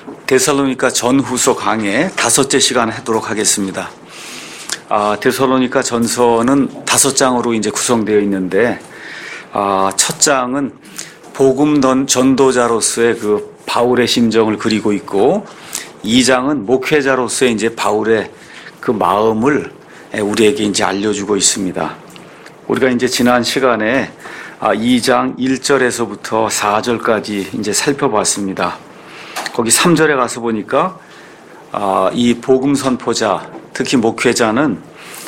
데살로니가 전후서 강의 5째 시간 하도록 하겠습니다. 데살로니가 전서는 5장으로 이제 구성되어 있는데, 첫 장은 복음 전도자로서의 그 바울의 심정을 그리고 있고, 2장은 목회자로서의 이제 바울의 그 마음을 우리에게 이제 알려주고 있습니다. 우리가 이제 지난 시간에 2장 1절에서부터 4절까지 이제 살펴봤습니다. 거기 3절에 가서 보니까 이 복음 선포자, 특히 목회자는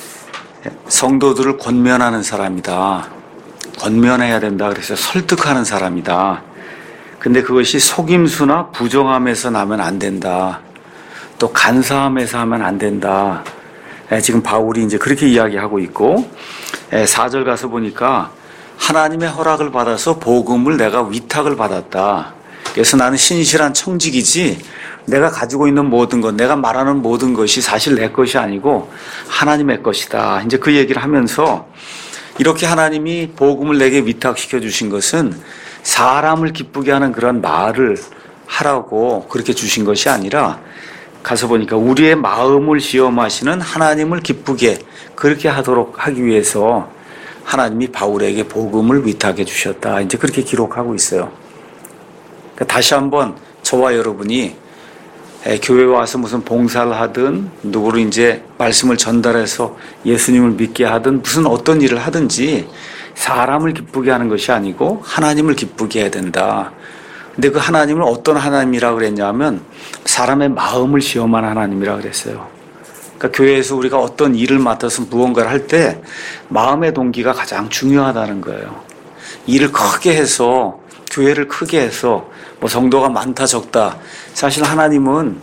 성도들을 권면하는 사람이다. 권면해야 된다. 그래서 설득하는 사람이다. 근데 그것이 속임수나 부정함에서 나면 안 된다. 또 간사함에서 하면 안 된다. 지금 바울이 이제 그렇게 이야기하고 있고, 4절 가서 보니까 하나님의 허락을 받아서 복음을 내가 위탁을 받았다. 그래서 나는 신실한 청직이지 내가 가지고 있는 모든 것, 내가 말하는 모든 것이 사실 내 것이 아니고 하나님의 것이다. 이제 그 얘기를 하면서 이렇게 하나님이 복음을 내게 위탁시켜 주신 것은 사람을 기쁘게 하는 그런 말을 하라고 그렇게 주신 것이 아니라, 가서 보니까 우리의 마음을 시험하시는 하나님을 기쁘게 그렇게 하기 위해서 하나님이 바울에게 복음을 위탁해 주셨다. 이제 그렇게 기록하고 있어요. 그러니까 다시 한번 저와 여러분이 교회에 와서 무슨 봉사를 하든 누구를 이제 말씀을 전달해서 예수님을 믿게 하든 무슨 어떤 일을 하든지 사람을 기쁘게 하는 것이 아니고 하나님을 기쁘게 해야 된다. 근데 그 하나님을 어떤 하나님이라고 그랬냐면 사람의 마음을 시험하는 하나님이라고 그랬어요. 그러니까 교회에서 우리가 어떤 일을 맡아서 무언가를 할 때 마음의 동기가 가장 중요하다는 거예요. 일을 크게 해서, 교회를 크게 해서 뭐 성도가 많다 적다, 사실 하나님은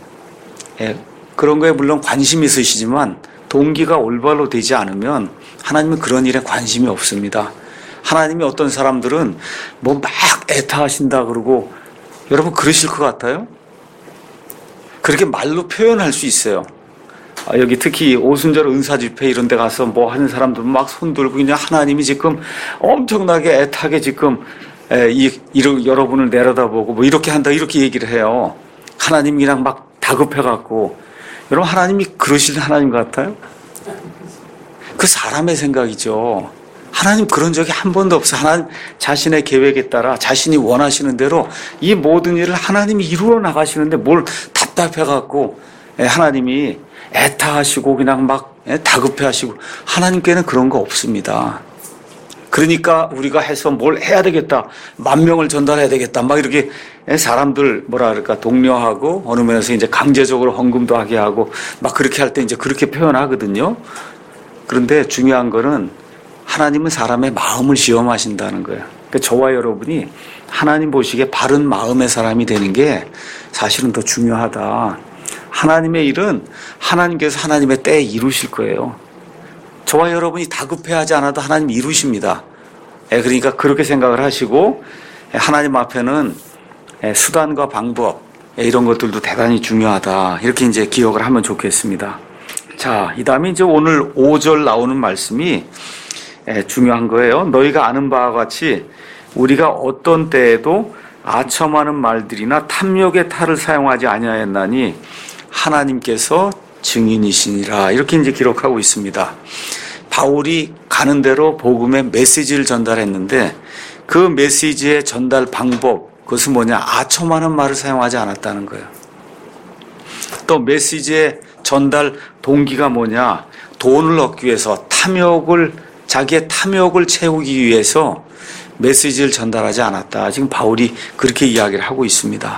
그런 거에 물론 관심이 있으시지만 동기가 올바로 되지 않으면 하나님은 그런 일에 관심이 없습니다. 하나님이 어떤 사람들은 뭐 막 애타하신다 그러고, 여러분 그러실 것 같아요? 그렇게 말로 표현할 수 있어요. 여기 특히 오순절 은사집회 이런 데 가서 뭐 하는 사람들은 막 손 들고 그냥 하나님이 지금 엄청나게 애타게 지금 여러분을 내려다보고 뭐 이렇게 한다 이렇게 얘기를 해요. 하나님 그냥 막 다급해갖고. 여러분 하나님이 그러실 하나님 같아요? 그 사람의 생각이죠. 하나님 그런 적이 한 번도 없어요. 하나님 자신의 계획에 따라 자신이 원하시는 대로 이 모든 일을 하나님이 이루어 나가시는데 뭘 답답해갖고 하나님이 애타하시고 그냥 막 다급해하시고, 하나님께는 그런 거 없습니다. 그러니까 우리가 해서 뭘 해야 되겠다, 10,000명을 전달해야 되겠다, 막 이렇게 사람들 뭐라 그럴까 독려하고 어느 면에서 이제 강제적으로 헌금도 하게 하고 막 그렇게 할 때 이제 그렇게 표현하거든요. 그런데 중요한 거는 하나님은 사람의 마음을 시험하신다는 거예요. 그러니까 저와 여러분이 하나님 보시기에 바른 마음의 사람이 되는 게 사실은 더 중요하다. 하나님의 일은 하나님께서 하나님의 때에 이루실 거예요. 저와 여러분이 다급해하지 않아도 하나님 이루십니다. 그러니까 그렇게 생각을 하시고, 하나님 앞에는 수단과 방법 이런 것들도 대단히 중요하다. 이렇게 이제 기억을 하면 좋겠습니다. 자, 이 다음에 이제 오늘 5절 나오는 말씀이 중요한 거예요. 너희가 아는 바와 같이 우리가 어떤 때에도 아첨하는 말들이나 탐욕의 탈을 사용하지 아니하였나니 하나님께서 증인이시니라. 이렇게 이제 기록하고 있습니다. 바울이 가는 대로 복음의 메시지를 전달했는데 그 메시지의 전달 방법, 그것은 뭐냐? 아첨하는 말을 사용하지 않았다는 거예요. 또 메시지의 전달 동기가 뭐냐? 돈을 얻기 위해서 자기의 탐욕을 채우기 위해서 메시지를 전달하지 않았다. 지금 바울이 그렇게 이야기를 하고 있습니다.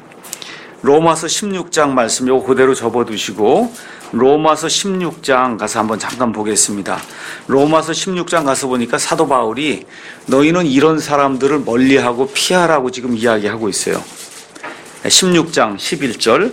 로마서 16장 말씀 요거 그대로 접어두시고 로마서 16장 가서 한번 잠깐 보겠습니다. 로마서 16장 가서 보니까 사도 바울이 너희는 이런 사람들을 멀리하고 피하라고 지금 이야기하고 있어요. 16장 11절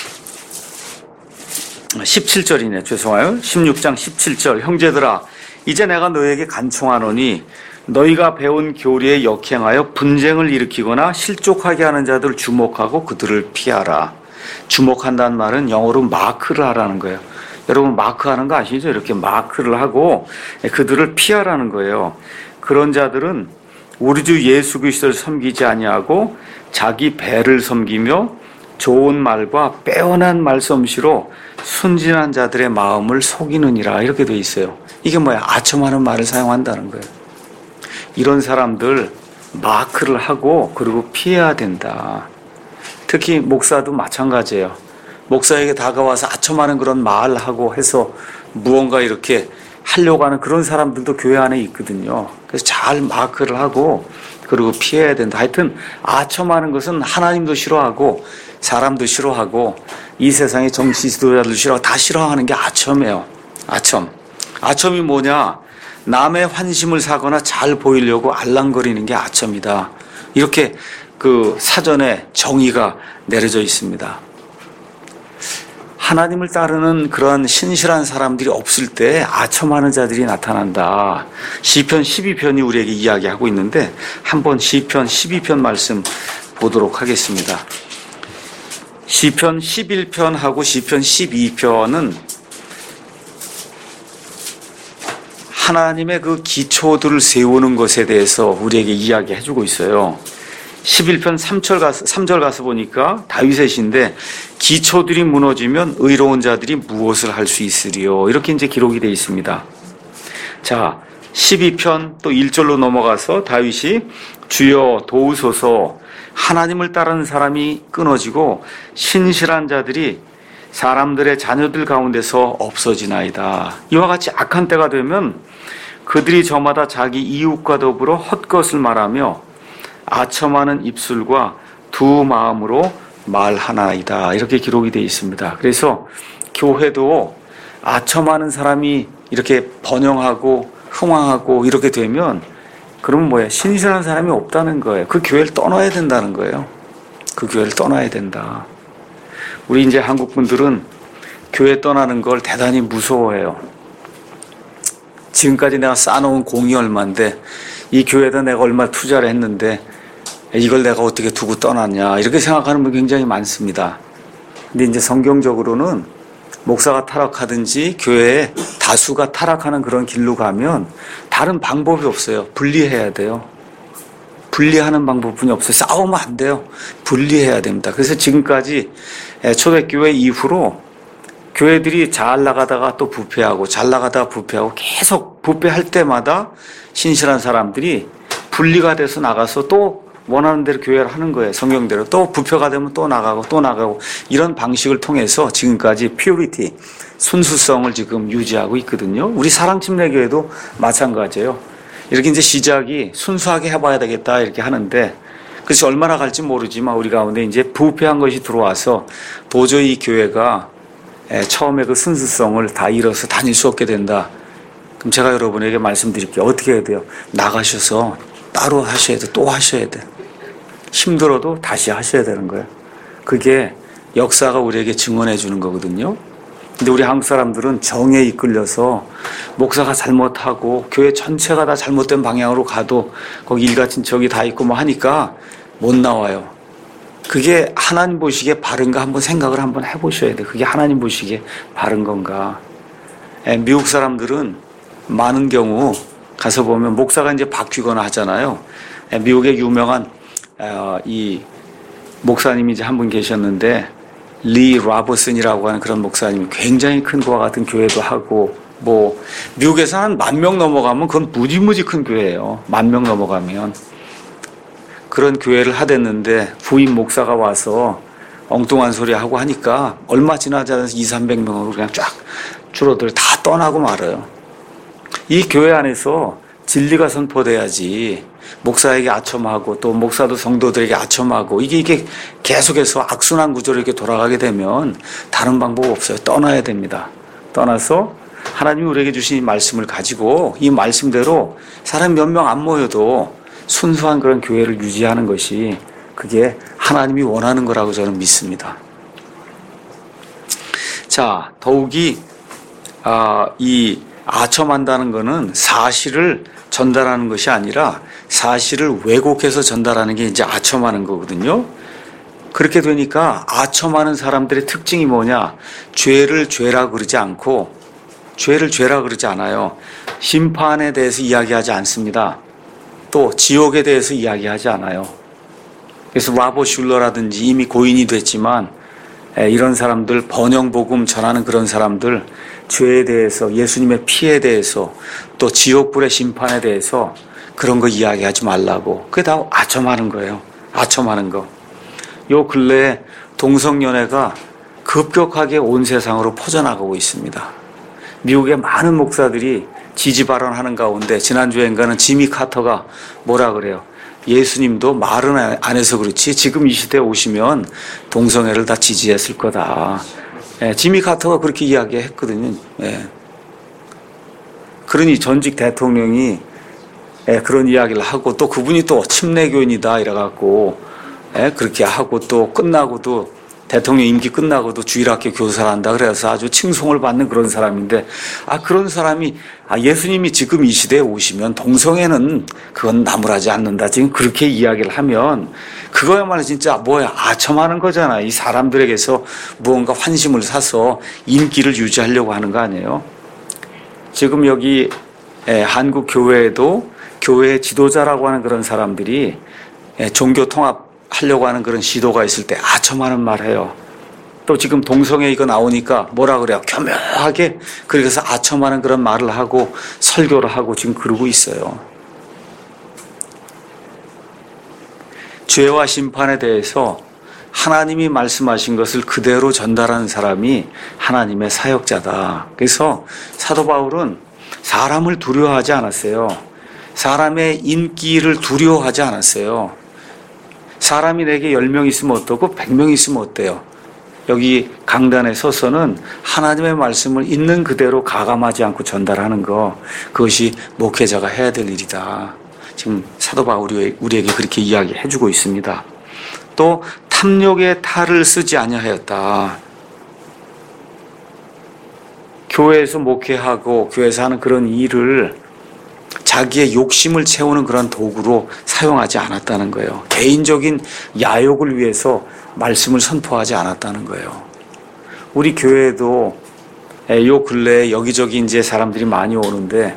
17절이네. 죄송해요. 16장 17절. 형제들아, 이제 내가 너희에게 간청하노니 너희가 배운 교리에 역행하여 분쟁을 일으키거나 실족하게 하는 자들을 주목하고 그들을 피하라. 주목한다는 말은 영어로 마크를 하라는 거예요. 여러분 마크하는 거 아시죠? 이렇게 마크를 하고 그들을 피하라는 거예요. 그런 자들은 우리 주 예수 그리스도를 섬기지 아니하고 자기 배를 섬기며 좋은 말과 빼어난 말솜씨로 순진한 자들의 마음을 속이느니라 이렇게 돼 있어요. 이게 뭐야? 아첨하는 말을 사용한다는 거예요. 이런 사람들 마크를 하고 그리고 피해야 된다. 특히 목사도 마찬가지예요. 목사에게 다가와서 아첨하는 그런 말하고 해서 무언가 이렇게 하려고 하는 그런 사람들도 교회 안에 있거든요. 그래서 잘 마크를 하고 그리고 피해야 된다. 하여튼 아첨하는 것은 하나님도 싫어하고 사람도 싫어하고 이 세상의 정치 지도자들도 싫어하고 다 싫어하는 게 아첨이에요. 아첨. 아첨이 뭐냐? 남의 환심을 사거나 잘 보이려고 알랑거리는 게 아첨이다. 이렇게 그 사전에 정의가 내려져 있습니다. 하나님을 따르는 그런 신실한 사람들이 없을 때 아첨하는 자들이 나타난다. 시편 12편이 우리에게 이야기하고 있는데 한번 시편 12편 말씀 보도록 하겠습니다. 시편 11편하고 시편 12편은 하나님의 그 기초들을 세우는 것에 대해서 우리에게 이야기해 주고 있어요. 11편 3절 가서 보니까 다윗의 시인데 기초들이 무너지면 의로운 자들이 무엇을 할 수 있으리요. 이렇게 이제 기록이 되어 있습니다. 자, 12편 또 1절로 넘어가서 다윗이 주여 도우소서 하나님을 따르는 사람이 끊어지고 신실한 자들이 사람들의 자녀들 가운데서 없어지나이다. 이와 같이 악한 때가 되면 그들이 저마다 자기 이웃과 더불어 헛것을 말하며 아첨하는 입술과 두 마음으로 말하나이다. 이렇게 기록이 되어 있습니다. 그래서 교회도 아첨하는 사람이 이렇게 번영하고 흥황하고 이렇게 되면 그러면 뭐예요? 신실한 사람이 없다는 거예요. 그 교회를 떠나야 된다는 거예요. 그 교회를 떠나야 된다. 우리 이제 한국 분들은 교회 떠나는 걸 대단히 무서워해요. 지금까지 내가 쌓아놓은 공이 얼마인데 이 교회에다 내가 얼마 투자를 했는데 이걸 내가 어떻게 두고 떠났냐 이렇게 생각하는 분 굉장히 많습니다. 근데 이제 성경적으로는 목사가 타락하든지 교회에 다수가 타락하는 그런 길로 가면 다른 방법이 없어요. 분리해야 돼요. 분리하는 방법뿐이 없어요. 싸우면 안 돼요. 분리해야 됩니다. 그래서 지금까지 초대교회 이후로 교회들이 잘 나가다가 또 부패하고 잘 나가다가 부패하고 계속 부패할 때마다 신실한 사람들이 분리가 돼서 나가서 또 원하는 대로 교회를 하는 거예요. 성경대로. 또 부패가 되면 또 나가고 이런 방식을 통해서 지금까지 퓨리티, 순수성을 지금 유지하고 있거든요. 우리 사랑침례교회도 마찬가지예요. 이렇게 이제 시작이 순수하게 해봐야 되겠다 이렇게 하는데 그래서 얼마나 갈지 모르지만 우리 가운데 이제 부패한 것이 들어와서 도저히 이 교회가 처음에 그 순수성을 다 잃어서 다닐 수 없게 된다. 그럼 제가 여러분에게 말씀드릴게요. 어떻게 해야 돼요? 나가셔서 따로 하셔야 돼. 또 하셔야 돼. 힘들어도 다시 하셔야 되는 거예요. 그게 역사가 우리에게 증언해 주는 거거든요. 근데 우리 한국 사람들은 정에 이끌려서 목사가 잘못하고 교회 전체가 다 잘못된 방향으로 가도 거기 일가친척이 다 있고 뭐 하니까 못 나와요. 그게 하나님 보시기에 바른가 한번 생각을 한번 해보셔야 돼요. 그게 하나님 보시기에 바른 건가. 미국 사람들은 많은 경우 가서 보면 목사가 이제 바뀌거나 하잖아요. 미국의 유명한 이 목사님이 이제 한 분 계셨는데 리 라버슨이라고 하는 그런 목사님이 굉장히 큰 거와 같은 교회도 하고 뭐 미국에서 한 10,000명 넘어가면 그건 무지무지 큰 교회예요. 10,000명 넘어가면 그런 교회를 하댔는데 부임 목사가 와서 엉뚱한 소리 하고 하니까 얼마 지나지 않아서 200-300명으로 그냥 쫙 줄어들 다 떠나고 말아요. 이 교회 안에서 진리가 선포돼야지 목사에게 아첨하고 또 목사도 성도들에게 아첨하고 이게 계속해서 악순환 구조로 이렇게 돌아가게 되면 다른 방법 없어요. 떠나야 됩니다. 떠나서 하나님이 우리에게 주신 이 말씀을 가지고 이 말씀대로 사람 몇 명 안 모여도 순수한 그런 교회를 유지하는 것이 그게 하나님이 원하는 거라고 저는 믿습니다. 자, 더욱이 이 아첨한다는 것은 사실을 전달하는 것이 아니라 사실을 왜곡해서 전달하는 게 이제 아첨하는 거거든요. 그렇게 되니까 아첨하는 사람들의 특징이 뭐냐? 죄를 죄라 그러지 않고 죄를 죄라 그러지 않아요. 심판에 대해서 이야기하지 않습니다. 또 지옥에 대해서 이야기하지 않아요. 그래서 라버 슐러라든지 이미 고인이 됐지만 이런 사람들, 번영복음 전하는 그런 사람들, 죄에 대해서, 예수님의 피에 대해서, 또 지옥불의 심판에 대해서 그런 거 이야기하지 말라고. 그게 다 아첨하는 거예요. 아첨하는 거. 요 근래에 동성연애가 급격하게 온 세상으로 퍼져나가고 있습니다. 미국의 많은 목사들이 지지 발언하는 가운데 지난주엔가는 지미 카터가 뭐라 그래요? 예수님도 말은 안 해서 그렇지 지금 이 시대에 오시면 동성애를 다 지지했을 거다. 지미 카터가 그렇게 이야기했거든요. 그러니 전직 대통령이 그런 이야기를 하고 또 그분이 또 침례교인이다 이래갖고 그렇게 하고 또 끝나고도 대통령 임기 끝나고도 주일학교 교사를 한다 그래서 아주 칭송을 받는 그런 사람인데 그런 사람이 예수님이 지금 이 시대에 오시면 동성애는 그건 나무라지 않는다 지금 그렇게 이야기를 하면 그거야말로 진짜 아첨하는 거잖아. 이 사람들에게서 무언가 환심을 사서 인기를 유지하려고 하는 거 아니에요. 지금 여기 한국 교회에도 교회 지도자라고 하는 그런 사람들이 종교 통합 하려고 하는 그런 시도가 있을 때 아첨하는 말 해요. 또 지금 동성애 이거 나오니까 뭐라 그래요? 교묘하게 그래서 아첨하는 그런 말을 하고 설교를 하고 지금 그러고 있어요. 죄와 심판에 대해서 하나님이 말씀하신 것을 그대로 전달하는 사람이 하나님의 사역자다. 그래서 사도 바울은 사람을 두려워하지 않았어요. 사람의 인기를 두려워하지 않았어요. 사람이 내게 10명 있으면 어떻고 100명 있으면 어때요? 여기 강단에 서서는 하나님의 말씀을 있는 그대로 가감하지 않고 전달하는 거, 그것이 목회자가 해야 될 일이다. 지금 사도 바울이 우리에게 그렇게 이야기해주고 있습니다. 또 탐욕의 탈을 쓰지 아니하였다. 교회에서 목회하고 교회에서 하는 그런 일을 자기의 욕심을 채우는 그런 도구로 사용하지 않았다는 거예요. 개인적인 야욕을 위해서 말씀을 선포하지 않았다는 거예요. 우리 교회에도 요 근래에 여기저기 이제 사람들이 많이 오는데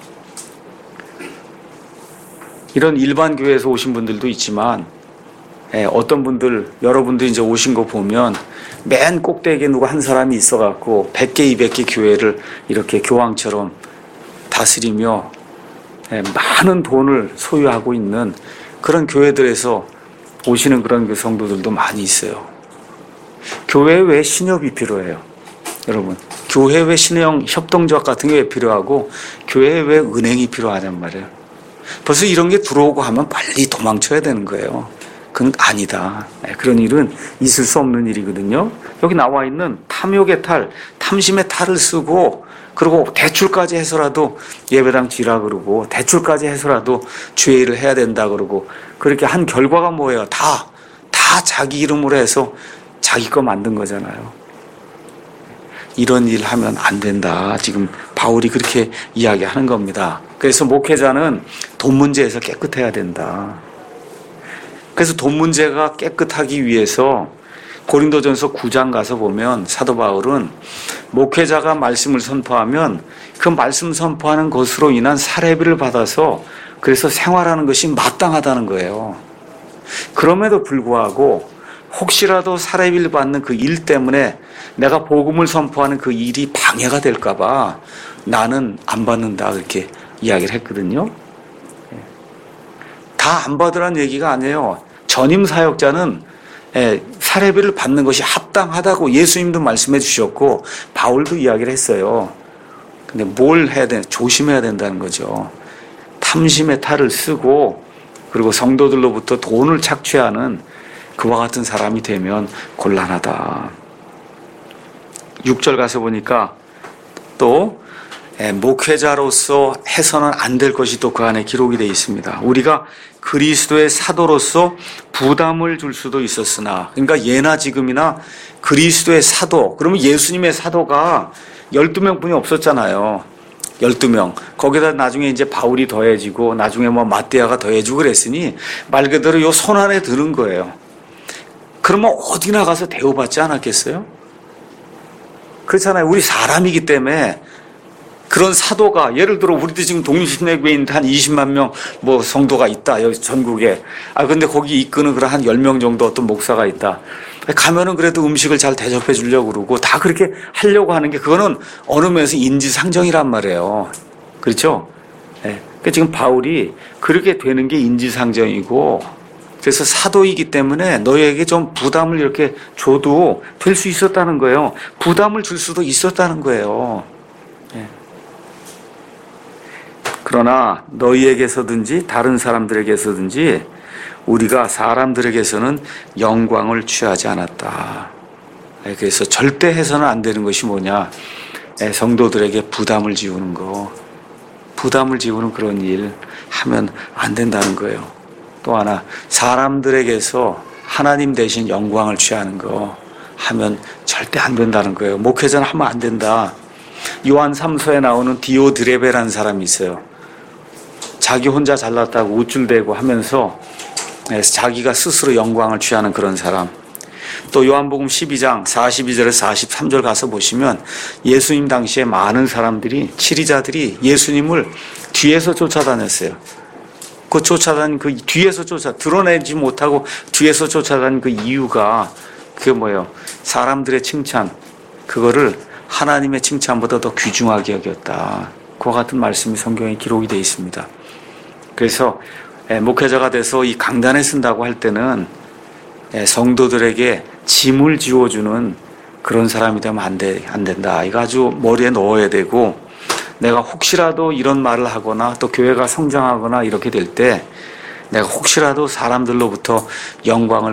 이런 일반 교회에서 오신 분들도 있지만 어떤 분들, 여러분들이 이제 오신 거 보면 맨 꼭대기에 누가 한 사람이 있어갖고 100개, 200개 교회를 이렇게 교황처럼 다스리며 많은 돈을 소유하고 있는 그런 교회들에서 오시는 그런 그 성도들도 많이 있어요. 교회에 왜 신협이 필요해요? 여러분, 교회에 왜 신형 협동조합 같은 게 왜 필요하고 교회에 왜 은행이 필요하냔 말이에요. 벌써 이런 게 들어오고 하면 빨리 도망쳐야 되는 거예요. 그건 아니다. 그런 일은 있을 수 없는 일이거든요. 여기 나와 있는 탐욕의 탈, 탐심의 탈을 쓰고 그리고 대출까지 해서라도 예배당 지라 그러고 대출까지 해서라도 죄를 해야 된다 그러고 그렇게 한 결과가 뭐예요? 다 자기 이름으로 해서 자기 거 만든 거잖아요. 이런 일 하면 안 된다. 지금 바울이 그렇게 이야기하는 겁니다. 그래서 목회자는 돈 문제에서 깨끗해야 된다. 그래서 돈 문제가 깨끗하기 위해서 고린도전서 9장 가서 보면 사도 바울은 목회자가 말씀을 선포하면 그 말씀 선포하는 것으로 인한 사례비를 받아서 그래서 생활하는 것이 마땅하다는 거예요. 그럼에도 불구하고 혹시라도 사례비를 받는 그 일 때문에 내가 복음을 선포하는 그 일이 방해가 될까 봐 나는 안 받는다 그렇게 이야기를 했거든요. 다 안 받으라는 얘기가 아니에요. 전임 사역자는 사례비를 받는 것이 합당하다고 예수님도 말씀해 주셨고 바울도 이야기를 했어요. 근데 뭘 해야 되나? 조심해야 된다는 거죠. 탐심의 탈을 쓰고 그리고 성도들로부터 돈을 착취하는 그와 같은 사람이 되면 곤란하다. 6절 가서 보니까 또 목회자로서 해서는 안 될 것이 또 그 안에 기록이 되어 있습니다. 우리가 그리스도의 사도로서 부담을 줄 수도 있었으나, 그러니까 예나 지금이나 그리스도의 사도, 그러면 예수님의 사도가 12명 뿐이 없었잖아요. 12명. 거기다 나중에 이제 바울이 더해지고 나중에 뭐 마띠아가 더해지고 그랬으니 말 그대로 요 손 안에 드는 거예요. 그러면 어디 나가서 대우받지 않았겠어요? 그렇잖아요. 우리 사람이기 때문에 그런 사도가, 예를 들어 우리도 지금 독립신뢰교회에 있는 한 20만 명 뭐 성도가 있다. 여기 전국에. 근데 거기 이끄는 그런 한 10명 정도 어떤 목사가 있다. 가면은 그래도 음식을 잘 대접해 주려고 그러고 다 그렇게 하려고 하는 게 그거는 어느 면에서 인지상정이란 말이에요. 그렇죠? 네. 그러니까 지금 바울이 그렇게 되는 게 인지상정이고 그래서 사도이기 때문에 너희에게 좀 부담을 이렇게 줘도 될 수 있었다는 거예요. 부담을 줄 수도 있었다는 거예요. 네. 그러나 너희에게서든지 다른 사람들에게서든지 우리가 사람들에게서는 영광을 취하지 않았다. 그래서 절대 해서는 안 되는 것이 뭐냐? 성도들에게 부담을 지우는 거. 부담을 지우는 그런 일 하면 안 된다는 거예요. 또 하나, 사람들에게서 하나님 대신 영광을 취하는 거 하면 절대 안 된다는 거예요. 목회자는 하면 안 된다. 요한 3서에 나오는 디오드레베라는 사람이 있어요. 자기 혼자 잘났다고 우쭐대고 하면서 자기가 스스로 영광을 취하는 그런 사람. 또 요한복음 12장 42절에서 43절 가서 보시면 예수님 당시에 많은 사람들이 치리자들이 예수님을 뒤에서 쫓아다녔어요. 그 쫓아다닌 그 뒤에서 드러내지 못하고 뒤에서 쫓아다닌 그 이유가 그게 뭐예요? 사람들의 칭찬, 그거를 하나님의 칭찬보다 더 귀중하게 여겼다. 그와 같은 말씀이 성경에 기록이 되어 있습니다. 그래서 목회자가 돼서 이 강단에 쓴다고 할 때는 성도들에게 짐을 지워주는 그런 사람이 되면 안 된다. 이거 아주 머리에 넣어야 되고, 내가 혹시라도 이런 말을 하거나 또 교회가 성장하거나 이렇게 될 때 내가 혹시라도 사람들로부터 영광을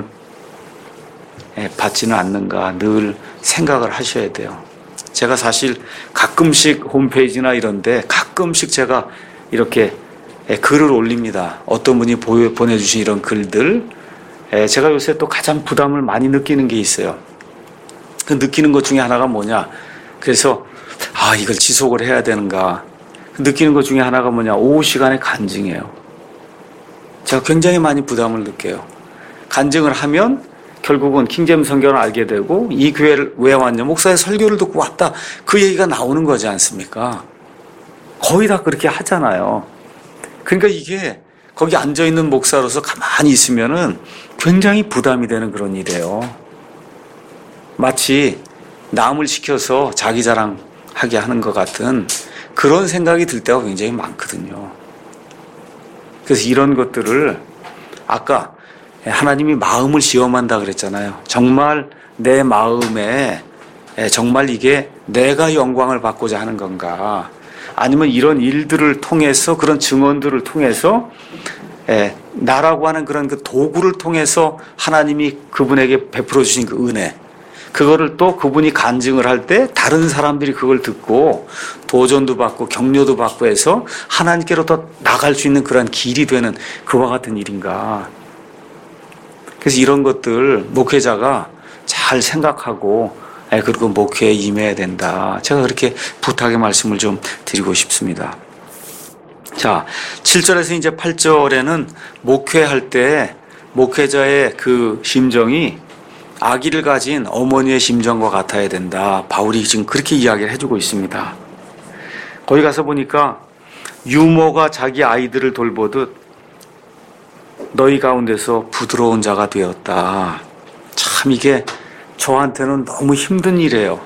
받지는 않는가 늘 생각을 하셔야 돼요. 제가 사실 가끔씩 홈페이지나 이런데 가끔씩 제가 이렇게 글을 올립니다. 어떤 분이 보내주신 이런 글들. 제가 요새 또 가장 부담을 많이 느끼는 게 있어요. 그 느끼는 것 중에 하나가 뭐냐. 그래서 이걸 지속을 해야 되는가. 느끼는 것 중에 하나가 뭐냐. 오후 시간에 간증이에요. 제가 굉장히 많이 부담을 느껴요. 간증을 하면 결국은 킹제임스 성경을 알게 되고 이 교회를 왜 왔냐. 목사의 설교를 듣고 왔다. 그 얘기가 나오는 거지 않습니까? 거의 다 그렇게 하잖아요. 그러니까 이게 거기 앉아있는 목사로서 가만히 있으면은 굉장히 부담이 되는 그런 일이에요. 마치 남을 시켜서 자기 자랑하게 하는 것 같은 그런 생각이 들 때가 굉장히 많거든요. 그래서 이런 것들을 아까 하나님이 마음을 시험한다 그랬잖아요. 정말 내 마음에 정말 이게 내가 영광을 받고자 하는 건가, 아니면 이런 일들을 통해서 그런 증언들을 통해서 나라고 하는 그런 그 도구를 통해서 하나님이 그분에게 베풀어 주신 그 은혜, 그거를 또 그분이 간증을 할 때 다른 사람들이 그걸 듣고 도전도 받고 격려도 받고 해서 하나님께로 더 나갈 수 있는 그런 길이 되는 그와 같은 일인가. 그래서 이런 것들 목회자가 잘 생각하고 그리고 목회에 임해야 된다. 제가 그렇게 부탁의 말씀을 좀 드리고 싶습니다. 자, 7절에서 이제 8절에는 목회할 때 목회자의 그 심정이 아기를 가진 어머니의 심정과 같아야 된다. 바울이 지금 그렇게 이야기를 해주고 있습니다. 거기 가서 보니까 유모가 자기 아이들을 돌보듯 너희 가운데서 부드러운 자가 되었다. 참 이게 저한테는 너무 힘든 일이에요.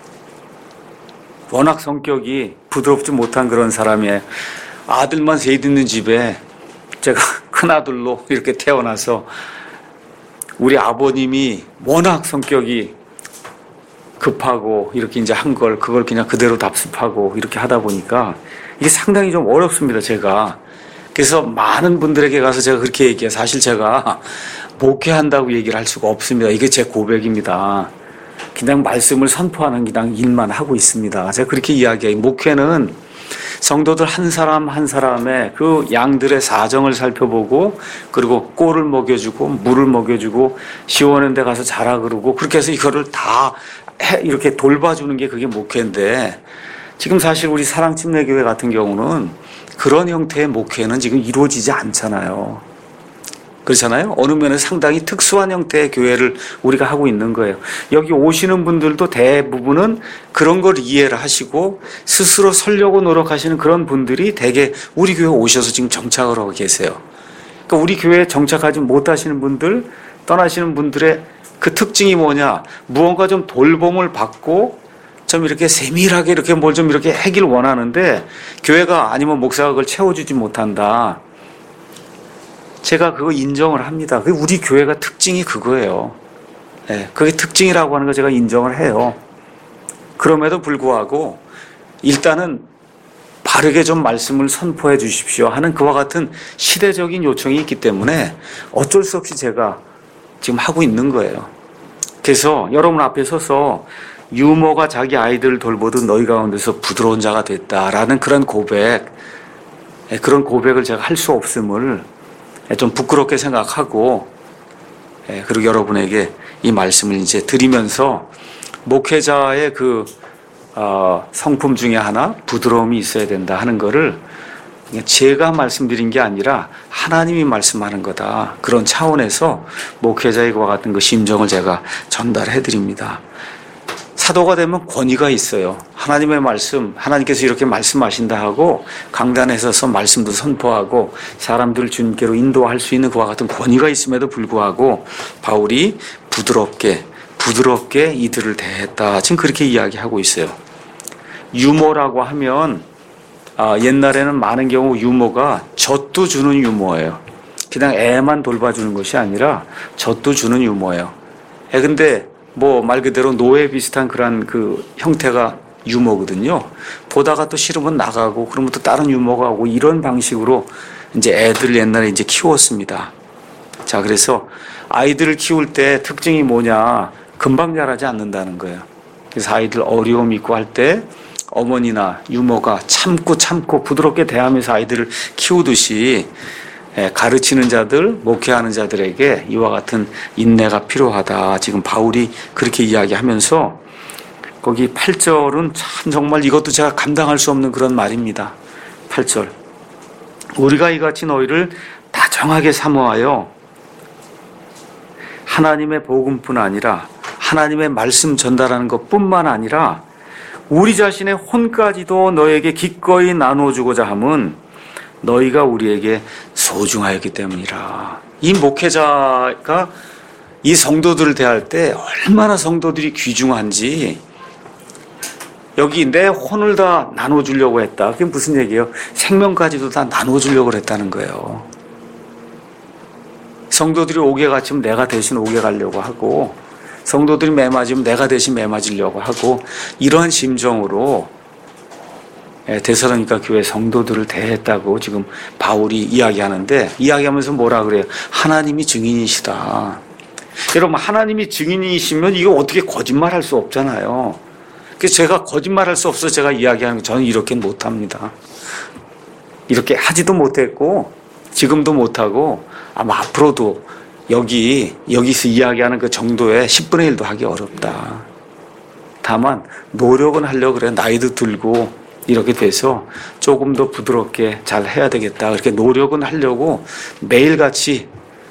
워낙 성격이 부드럽지 못한 그런 사람이에요. 아들만 셋 있는 집에 제가 큰아들로 이렇게 태어나서 우리 아버님이 워낙 성격이 급하고 이렇게 이제 한 걸 그걸 그냥 그대로 답습하고 이렇게 하다 보니까 이게 상당히 좀 어렵습니다, 제가. 그래서 많은 분들에게 가서 제가 그렇게 얘기해요. 사실 제가 목회한다고 얘기를 할 수가 없습니다. 이게 제 고백입니다. 그냥 말씀을 선포하는 그냥 일만 하고 있습니다. 제가 그렇게 이야기해요. 목회는 성도들 한 사람 한 사람의 그 양들의 사정을 살펴보고 그리고 꼴을 먹여주고 물을 먹여주고 시원한 데 가서 자라 그러고 그렇게 해서 이거를 다 이렇게 돌봐주는 게 그게 목회인데, 지금 사실 우리 사랑침례교회 같은 경우는 그런 형태의 목회는 지금 이루어지지 않잖아요. 그렇잖아요. 어느 면에서 상당히 특수한 형태의 교회를 우리가 하고 있는 거예요. 여기 오시는 분들도 대부분은 그런 걸 이해를 하시고 스스로 살려고 노력하시는 그런 분들이 대개 우리 교회 오셔서 지금 정착을 하고 계세요. 그러니까 우리 교회에 정착하지 못하시는 분들, 떠나시는 분들의 그 특징이 뭐냐? 무언가 좀 돌봄을 받고 좀 이렇게 세밀하게 이렇게 뭘 좀 이렇게 하길 원하는데 교회가 아니면 목사가 그걸 채워주지 못한다. 제가 그거 인정을 합니다. 우리 교회가 특징이 그거예요. 네, 그게 특징이라고 하는 거 제가 인정을 해요. 그럼에도 불구하고 일단은 바르게 좀 말씀을 선포해 주십시오 하는 그와 같은 시대적인 요청이 있기 때문에 어쩔 수 없이 제가 지금 하고 있는 거예요. 그래서 여러분 앞에 서서 유모가 자기 아이들을 돌보듯 너희 가운데서 부드러운 자가 됐다라는 그런 고백을 제가 할 수 없음을 좀 부끄럽게 생각하고, 그리고 여러분에게 이 말씀을 이제 드리면서 목회자의 성품 중에 하나 부드러움이 있어야 된다 하는 거를 제가 말씀드린 게 아니라 하나님이 말씀하는 거다. 그런 차원에서 목회자의 그와 같은 그 심정을 제가 전달해 드립니다. 사도가 되면 권위가 있어요. 하나님의 말씀, 하나님께서 이렇게 말씀하신다 하고 강단에 서서 말씀도 선포하고 사람들을 주님께로 인도할 수 있는 그와 같은 권위가 있음에도 불구하고 바울이 부드럽게 이들을 대했다. 지금 그렇게 이야기하고 있어요. 유모라고 하면 옛날에는 많은 경우 유모가 젖도 주는 유모예요. 그냥 애만 돌봐주는 것이 아니라 젖도 주는 유모예요. 근데 말 그대로 노예 비슷한 그런 그 형태가 유모거든요. 보다가 또 싫으면 나가고 그러면 또 다른 유모가 오고 이런 방식으로 이제 애들 옛날에 이제 키웠습니다. 자, 그래서 아이들을 키울 때 특징이 뭐냐? 금방 자라지 않는다는 거예요. 그래서 아이들 어려움 있고 할 때 어머니나 유모가 참고 부드럽게 대하면서 아이들을 키우듯이 가르치는 자들, 목회하는 자들에게 이와 같은 인내가 필요하다. 지금 바울이 그렇게 이야기하면서 거기 8절은 참 정말 이것도 제가 감당할 수 없는 그런 말입니다. 8절. 우리가 이같이 너희를 다정하게 사모하여 하나님의 복음뿐 아니라 하나님의 말씀 전달하는 것뿐만 아니라 우리 자신의 혼까지도 너에게 기꺼이 나눠주고자 함은 너희가 우리에게 소중하였기 때문이라. 이 목회자가 이 성도들을 대할 때 얼마나 성도들이 귀중한지 여기 내 혼을 다 나눠주려고 했다. 그게 무슨 얘기예요? 생명까지도 다 나눠주려고 했다는 거예요. 성도들이 옥에 갇히면 내가 대신 옥에 가려고 하고 성도들이 매 맞으면 내가 대신 매 맞으려고 하고 이러한 심정으로 데살로니가 교회 성도들을 대했다고 지금 바울이 이야기하면서 뭐라 그래요? 하나님이 증인이시다. 여러분, 하나님이 증인이시면 이거 어떻게 거짓말할 수 없잖아요. 그래서 제가 거짓말할 수 없어서 제가 이야기하는 거 저는 이렇게 못합니다. 이렇게 하지도 못했고 지금도 못하고 아마 앞으로도 여기서 이야기하는 그 정도의 10분의 1도 하기 어렵다. 다만 노력은 하려고 그래. 나이도 들고 이렇게 돼서 조금 더 부드럽게 잘 해야 되겠다. 그렇게 노력은 하려고 매일같이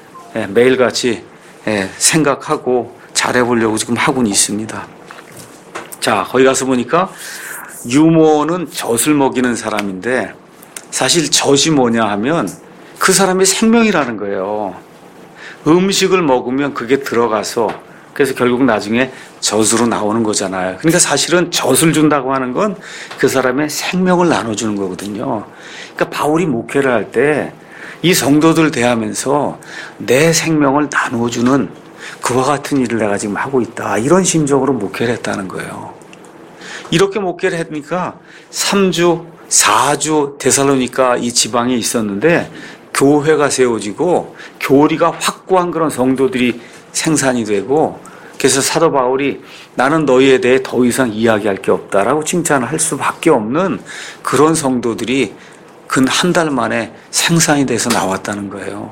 생각하고 잘해보려고 지금 하고는 있습니다. 자, 거기 가서 보니까 유모는 젖을 먹이는 사람인데 사실 젖이 뭐냐 하면 그 사람의 생명이라는 거예요. 음식을 먹으면 그게 들어가서 그래서 결국 나중에 젖으로 나오는 거잖아요. 그러니까 사실은 젖을 준다고 하는 건 그 사람의 생명을 나눠주는 거거든요. 그러니까 바울이 목회를 할 때 이 성도들 대하면서 내 생명을 나눠주는 그와 같은 일을 내가 지금 하고 있다. 이런 심정으로 목회를 했다는 거예요. 이렇게 목회를 했으니까 3주, 4주 데살로니가 이 지방에 있었는데 교회가 세워지고 교리가 확고한 그런 성도들이 생산이 되고 그래서 사도 바울이 나는 너희에 대해 더 이상 이야기할 게 없다라고 칭찬을 할 수밖에 없는 그런 성도들이 근 한 달 만에 생산이 돼서 나왔다는 거예요.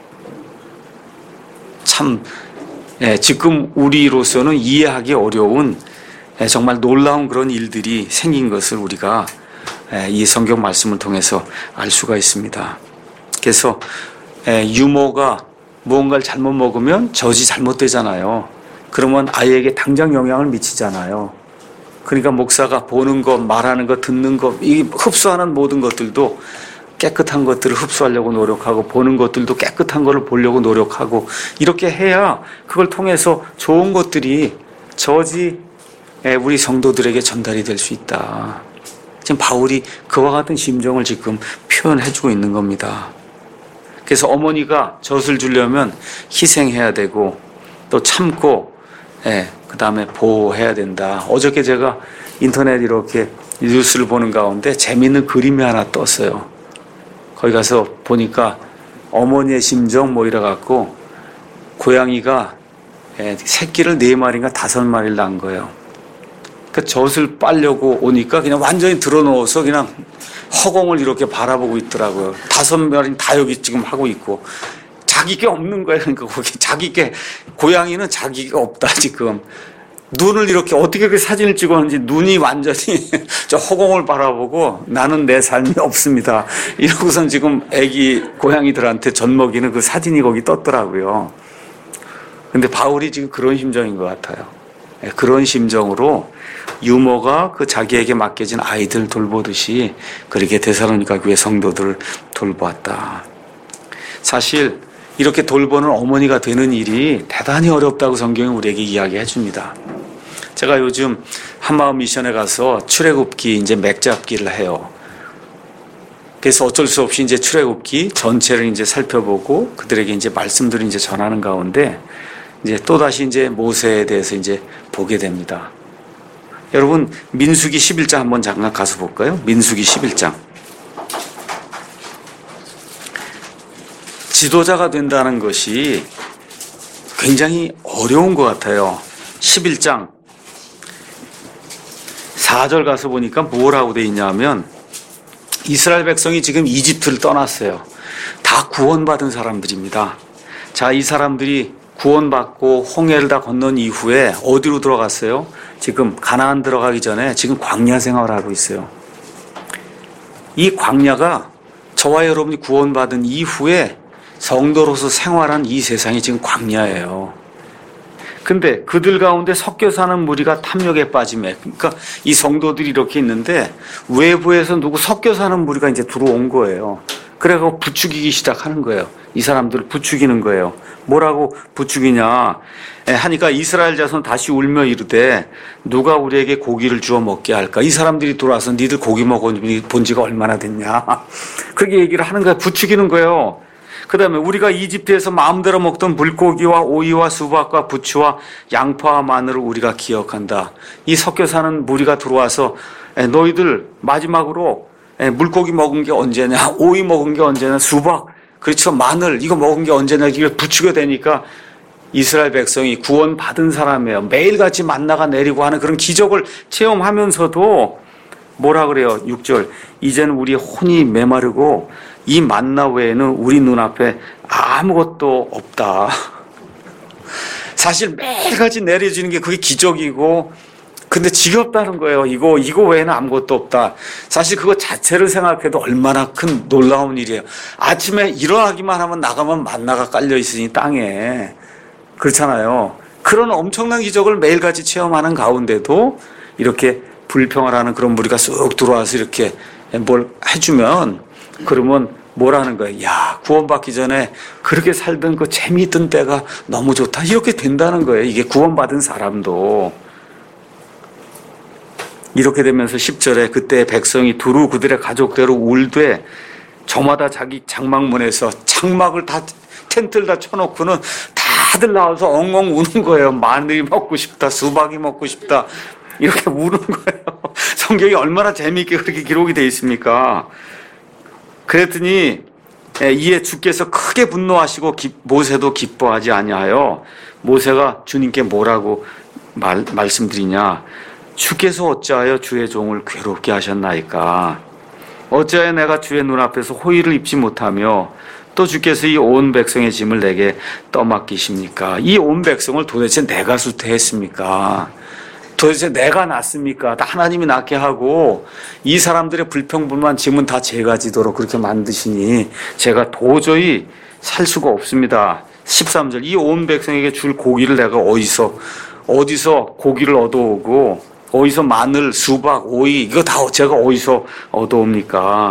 참 지금 우리로서는 이해하기 어려운 정말 놀라운 그런 일들이 생긴 것을 우리가 이 성경 말씀을 통해서 알 수가 있습니다. 그래서 유모가 무언가를 잘못 먹으면 젖이 잘못되잖아요. 그러면 아이에게 당장 영향을 미치잖아요. 그러니까 목사가 보는 것, 말하는 것, 듣는 것, 이 흡수하는 모든 것들도 깨끗한 것들을 흡수하려고 노력하고 보는 것들도 깨끗한 것을 보려고 노력하고 이렇게 해야 그걸 통해서 좋은 것들이 저지 우리 성도들에게 전달이 될 수 있다. 지금 바울이 그와 같은 심정을 지금 표현해주고 있는 겁니다. 그래서 어머니가 젖을 주려면 희생해야 되고 또 참고 그 다음에 보호해야 된다. 어저께 제가 인터넷 이렇게 뉴스를 보는 가운데 재미있는 그림이 하나 떴어요. 거기 가서 보니까 어머니의 심정 뭐 이래갖고 고양이가 새끼를 4마리인가 5마리를 낳은 거예요. 그 젖을 빨려고 오니까 그냥 완전히 들어놓아서 그냥 허공을 이렇게 바라보고 있더라고요. 5마리는 다 여기 지금 하고 있고 자기 게 없는 거예요. 그러니까 거기 자기 게 고양이는 자기가 없다 지금. 눈을 이렇게 어떻게 그 사진을 찍었는지 눈이 완전히 저 허공을 바라보고 나는 내 삶이 없습니다. 이러고선 지금 애기 고양이들한테 젖 먹이는 그 사진이 거기 떴더라고요. 근데 바울이 지금 그런 심정인 것 같아요. 그런 심정으로 유모가 그 자기에게 맡겨진 아이들 돌보듯이 그렇게 데살로니가 교회 성도들을 돌보았다. 사실 이렇게 돌보는 어머니가 되는 일이 대단히 어렵다고 성경이 우리에게 이야기해 줍니다. 제가 요즘 한마음 미션에 가서 출애굽기 이제 맥잡기를 해요. 그래서 어쩔 수 없이 이제 출애굽기 전체를 이제 살펴보고 그들에게 이제 말씀들을 이제 전하는 가운데 이제 또다시 이제 모세에 대해서 이제 보게 됩니다. 여러분, 민수기 11장 한번 잠깐 가서 볼까요? 민수기 11장. 지도자가 된다는 것이 굉장히 어려운 것 같아요. 11장 4절 가서 보니까 뭐라고 돼 있냐면 이스라엘 백성이 지금 이집트를 떠났어요. 다 구원받은 사람들입니다. 자, 이 사람들이 구원받고 홍해를 다 건넌 이후에 어디로 들어갔어요? 지금 가나안 들어가기 전에 지금 광야 생활을 하고 있어요. 이 광야가 저와 여러분이 구원받은 이후에 성도로서 생활한 이 세상이 지금 광야예요. 근데 그들 가운데 섞여 사는 무리가 탐욕에 빠짐에, 그러니까 이 성도들이 이렇게 있는데 외부에서 누구 섞여 사는 무리가 이제 들어온 거예요. 그래서 부추기기 시작하는 거예요. 이 사람들을 부추기는 거예요. 뭐라고 부추기냐 하니까 이스라엘 자손 다시 울며 이르되 누가 우리에게 고기를 주어 먹게 할까? 이 사람들이 들어와서 니들 고기 먹어본 지가 얼마나 됐냐? 그렇게 얘기를 하는 거예요. 부추기는 거예요. 그 다음에 우리가 이집트에서 마음대로 먹던 물고기와 오이와 수박과 부추와 양파와 마늘을 우리가 기억한다. 이 섞여 사는 무리가 들어와서 너희들 마지막으로 물고기 먹은 게 언제냐, 오이 먹은 게 언제냐, 수박, 그렇죠, 마늘 이거 먹은 게 언제냐, 이걸 부추겨 대니까 이스라엘 백성이 구원받은 사람이에요. 매일같이 만나가 내리고 하는 그런 기적을 체험하면서도 뭐라 그래요? 6절 이제는 우리 혼이 메마르고 이 만나 외에는 우리 눈앞에 아무것도 없다. 사실 매일같이 내려지는 게 그게 기적이고 근데 지겹다는 거예요. 이거 외에는 아무것도 없다. 사실 그거 자체를 생각해도 얼마나 큰 놀라운 일이에요. 아침에 일어나기만 하면 나가면 만나가 깔려 있으니 땅에. 그렇잖아요. 그런 엄청난 기적을 매일같이 체험하는 가운데도 이렇게 불평을 하는 그런 무리가 쑥 들어와서 이렇게 뭘 해주면 그러면 뭐라는 거예요? 야, 구원받기 전에 그렇게 살던 그 재미있던 때가 너무 좋다. 이렇게 된다는 거예요. 이게 구원받은 사람도. 이렇게 되면서 10절에 그때 백성이 두루 그들의 가족대로 울되 저마다 자기 장막문에서 장막을 다 텐트를 다 쳐놓고는 다들 나와서 엉엉 우는 거예요. 마늘이 먹고 싶다, 수박이 먹고 싶다 이렇게 우는 거예요. 성경이 얼마나 재미있게 그렇게 기록이 되어 있습니까? 그랬더니 이에 주께서 크게 분노하시고 모세도 기뻐하지 아니하여 모세가 주님께 뭐라고 말씀드리냐? 주께서 어찌하여 주의 종을 괴롭게 하셨나이까? 어찌하여 내가 주의 눈앞에서 호의를 입지 못하며 또 주께서 이 온 백성의 짐을 내게 떠맡기십니까? 이 온 백성을 도대체 내가 수태했습니까? 도대체 내가 낳습니까? 다 하나님이 낳게 하고 이 사람들의 불평불만 짐은 다 제가 지도록 그렇게 만드시니 제가 도저히 살 수가 없습니다. 13절 이 온 백성에게 줄 고기를 내가 어디서 고기를 얻어오고 어디서 마늘, 수박, 오이 이거 다 제가 어디서 얻어옵니까?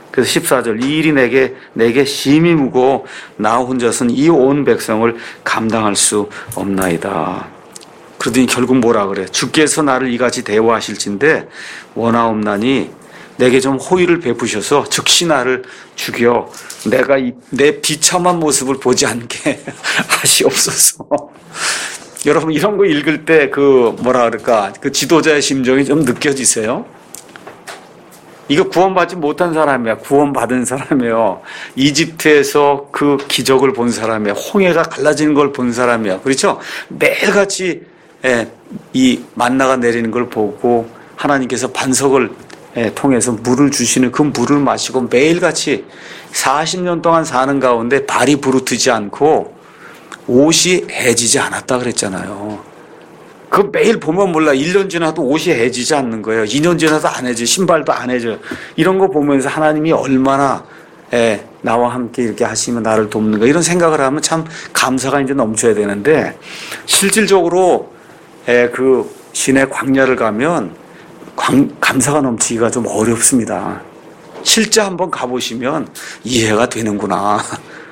그래서 14절 이 일이 내게 심히 무거워 나 혼자서는 이 온 백성을 감당할 수 없나이다. 그러더니 결국 뭐라 그래? 주께서 나를 이같이 대우하실진데 원하옵나니 내게 좀 호의를 베푸셔서 즉시 나를 죽여 내가 내 비참한 모습을 보지 않게 하시옵소서. 여러분 이런 거 읽을 때 그 뭐라 그럴까? 그 지도자의 심정이 좀 느껴지세요? 이거 구원받지 못한 사람이야. 구원받은 사람이에요. 이집트에서 그 기적을 본 사람이야. 홍해가 갈라지는 걸 본 사람이야. 그렇죠? 매일같이 이 만나가 내리는 걸 보고 하나님께서 반석을 통해서 물을 주시는 그 물을 마시고 매일같이 40년 동안 사는 가운데 발이 부르트지 않고 옷이 해지지 않았다 그랬잖아요. 그 매일 보면 몰라. 1년 지나도 옷이 해지지 않는 거예요. 2년 지나도 안 해져. 신발도 안 해져. 이런 거 보면서 하나님이 얼마나 나와 함께 이렇게 하시면 나를 돕는가 이런 생각을 하면 참 감사가 이제 넘쳐야 되는데 실질적으로 그 시내 광야를 가면 감사가 넘치기가 좀 어렵습니다. 실제 한번 가보시면 이해가 되는구나.